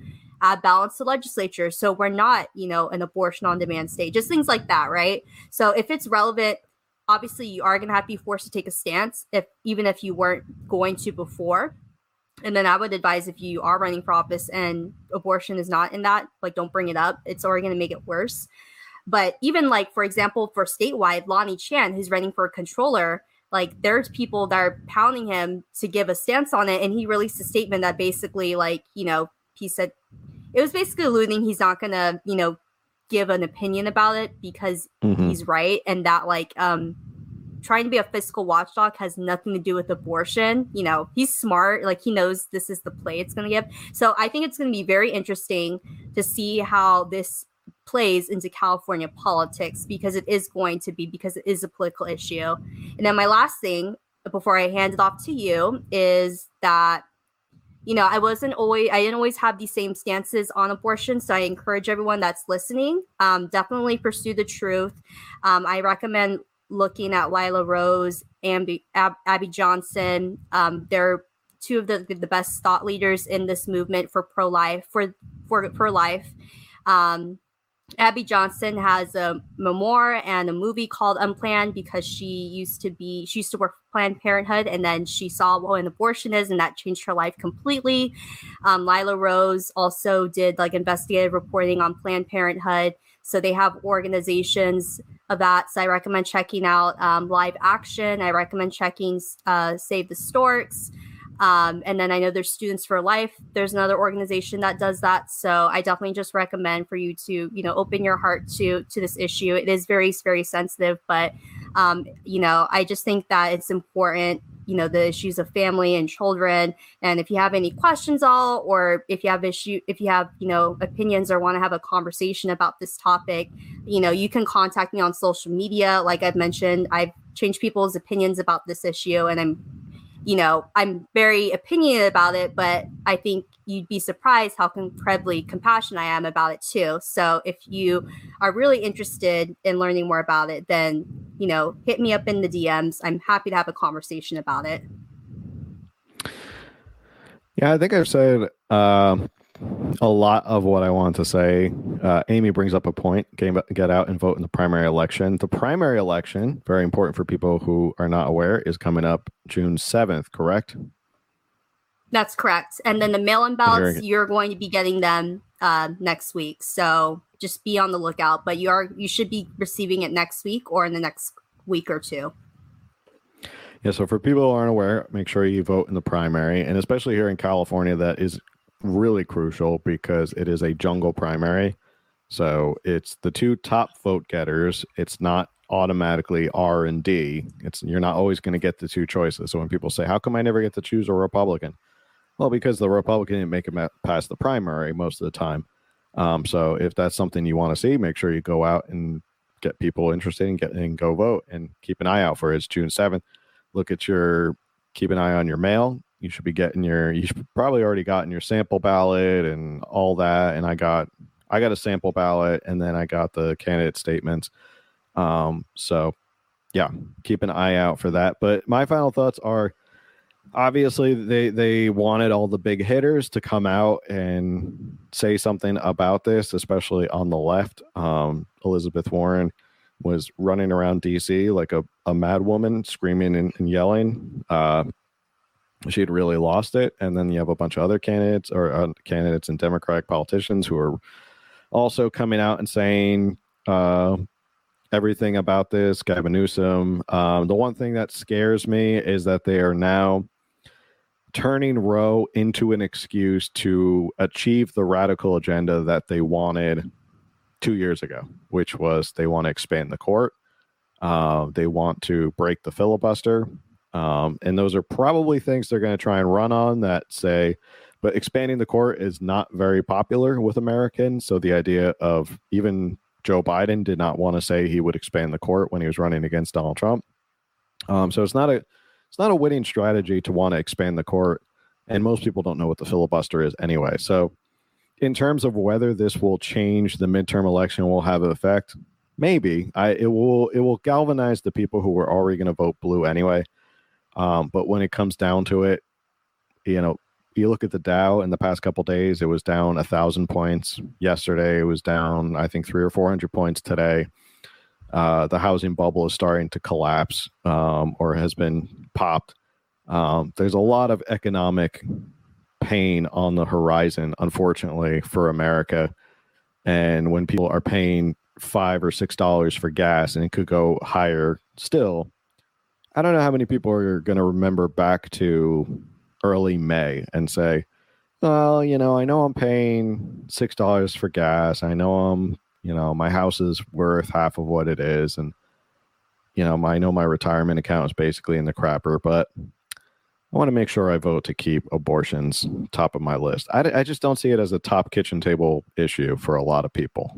add balance to legislature. So we're not, you know, an abortion on demand state, just things like that, right? So if it's relevant, obviously you are going to have to be forced to take a stance, if even if you weren't going to before. And then I would advise, if you are running for office and abortion is not in that, like, don't bring it up. It's already going to make it worse. But even like, for example, for statewide, Lonnie Chan, who's running for a controller, like, there's people that are pounding him to give a stance on it. And he released a statement that basically, like, you know, he said it was basically alluding he's not going to, you know, give an opinion about it because mm-hmm. he's right. And that, like, um, trying to be a fiscal watchdog has nothing to do with abortion. You know, he's smart. Like, he knows this is the play it's going to give. So I think it's going to be very interesting to see how this plays into California politics, because it is going to be, because it is a political issue. And then my last thing before I hand it off to you is that, you know, I wasn't always, I didn't always have these same stances on abortion. So I encourage everyone that's listening, um, definitely pursue the truth. Um, I recommend looking at Lila Rose and Ab- Abby Johnson. Um, they're two of the, the best thought leaders in this movement for pro-life, for, for, for life. Um, Abby Johnson has a memoir and a movie called Unplanned, because she used to be, she used to work for Planned Parenthood, and then she saw what an abortion is, and that changed her life completely. Um, Lila Rose also did like investigative reporting on Planned Parenthood. So they have organizations of that. So I recommend checking out um, Live Action. I recommend checking uh, Save the Storks. Um, and then I know there's Students for Life. There's another organization that does that. So I definitely just recommend for you to, you know, open your heart to, to this issue. It is very, very sensitive, but, um, you know, I just think that it's important, you know, the issues of family and children. And if you have any questions all, or if you have issue, if you have, you know, opinions or want to have a conversation about this topic, you know, you can contact me on social media. Like I've mentioned, I've changed people's opinions about this issue, and I'm, you know, I'm very opinionated about it, but I think you'd be surprised how incredibly compassionate I am about it too. So if you are really interested in learning more about it, then, you know, hit me up in the D Ms. I'm happy to have a conversation about it. Yeah, I think I've said uh, a lot of what I want to say. Uh, Amy brings up a point: get out and vote in the primary election. The primary election, very important for people who are not aware, is coming up June seventh, correct? That's correct. And then the mail-in ballots, you're going to be getting them uh, next week. So just be on the lookout. But you are you should be receiving it next week or in the next week or two. Yeah, so for people who aren't aware, make sure you vote in the primary. And especially here in California, that is really crucial because it is a jungle primary. So it's the two top vote getters. It's not automatically R and D. It's you're not always going to get the two choices. So when people say, how come I never get to choose a Republican? Well, because the Republican didn't make it past the primary most of the time. Um, so if that's something you want to see, make sure you go out and get people interested in getting and go vote, and keep an eye out for it. It's June seventh. Look at your, keep an eye on your mail. You should be getting your, you should probably already gotten your sample ballot and all that. And I got, I got a sample ballot, and then I got the candidate statements. Um, so yeah, keep an eye out for that. But my final thoughts are, obviously they, they wanted all the big hitters to come out and say something about this, especially on the left. Um, Elizabeth Warren was running around D C like a, a mad woman, screaming and, and yelling. Uh, she had really lost it. And then you have a bunch of other candidates or uh, candidates and Democratic politicians who are also coming out and saying uh, everything about this. Gavin Newsom. Um, the one thing that scares me is that they are now turning Roe into an excuse to achieve the radical agenda that they wanted two years ago, which was they want to expand the court. Uh, they want to break the filibuster. Um, and those are probably things they're going to try and run on that say, but expanding the court is not very popular with Americans. So the idea of, even Joe Biden did not want to say he would expand the court when he was running against Donald Trump. Um, so it's not a, it's not a winning strategy to want to expand the court. And most people don't know what the filibuster is anyway. So in terms of whether this will change the midterm election, will have an effect, maybe. I it will it will galvanize the people who were already going to vote blue anyway. Um, but when it comes down to it, you know, you look at the Dow in the past couple days, it was down a thousand points. Yesterday, it was down, I think, three or four hundred points today. Uh, the housing bubble is starting to collapse um, or has been popped. Um, there's a lot of economic pain on the horizon, unfortunately, for America. And when people are paying five or six dollars for gas, and it could go higher still, I don't know how many people are going to remember back to early May and say, well, you know, I know I'm paying six dollars for gas. I know I'm, you know, my house is worth half of what it is. And, you know, my, I know my retirement account is basically in the crapper, but I want to make sure I vote to keep abortions top of my list. I, I just don't see it as a top kitchen table issue for a lot of people.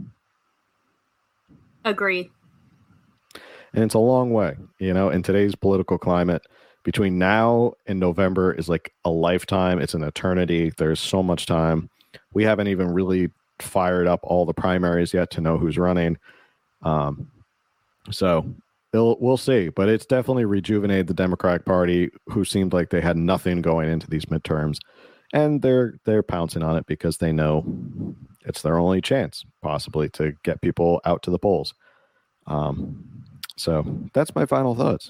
Agreed. And it's a long way, you know, in today's political climate. Between now and November is like a lifetime. It's an eternity. There's so much time. We haven't even really fired up all the primaries yet to know who's running. Um, so it'll, we'll see. But it's definitely rejuvenated the Democratic Party, who seemed like they had nothing going into these midterms. And they're they're pouncing on it because they know it's their only chance, possibly, to get people out to the polls. Um, so that's my final thoughts.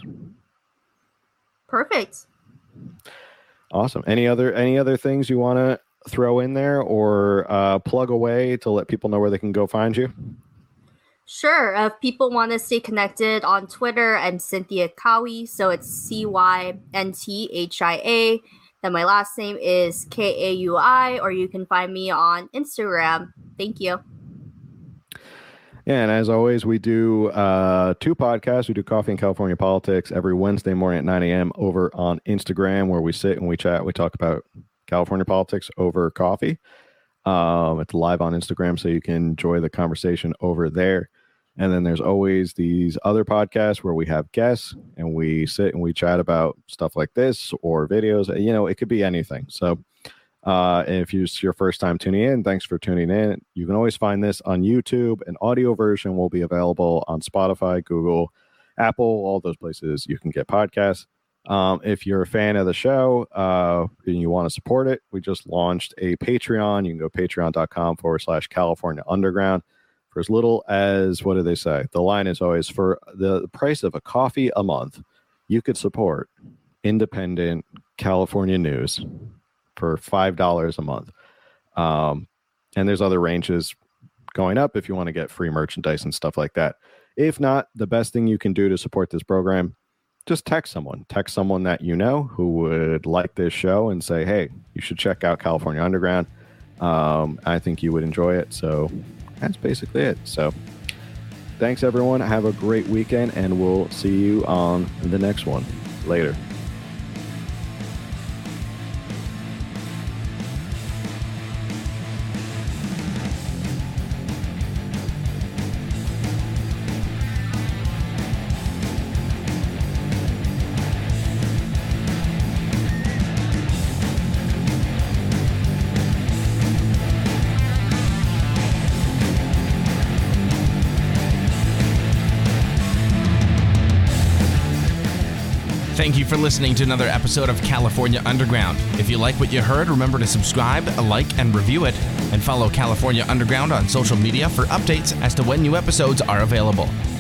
Perfect. Awesome. Any other any other things you want to throw in there or uh, plug away to let people know where they can go find you? Sure. If people want to stay connected on Twitter, I'm Cynthia Cowie. So it's C Y N T H I A. Then my last name is K A U I, or you can find me on Instagram. Thank you. Yeah, and as always, we do uh, two podcasts. We do Coffee and California Politics every Wednesday morning at nine a.m. over on Instagram, where we sit and we chat. We talk about California politics over coffee. Um, it's live on Instagram, so you can enjoy the conversation over there. And then there's always these other podcasts where we have guests and we sit and we chat about stuff like this or videos. You know, it could be anything. So Uh, and if it's your first time tuning in, thanks for tuning in. You can always find this on YouTube. An audio version will be available on Spotify, Google, Apple, all those places you can get podcasts. Um, if you're a fan of the show uh, and you want to support it, we just launched a Patreon. You can go patreon.com forward slash California Underground for as little as, what do they say? The line is always, for the price of a coffee a month, you could support independent California news for five dollars a month. Um, and there's other ranges going up if you want to get free merchandise and stuff like that. If not, the best thing you can do to support this program, just text someone. Text someone that you know who would like this show and say, hey, you should check out California Underground. Um, I think you would enjoy it. So that's basically it. So thanks, everyone. Have a great weekend, and we'll see you on the next one. Later. Thank you for listening to another episode of California Underground. If you like what you heard, remember to subscribe, like, and review it, and follow California Underground on social media for updates as to when new episodes are available.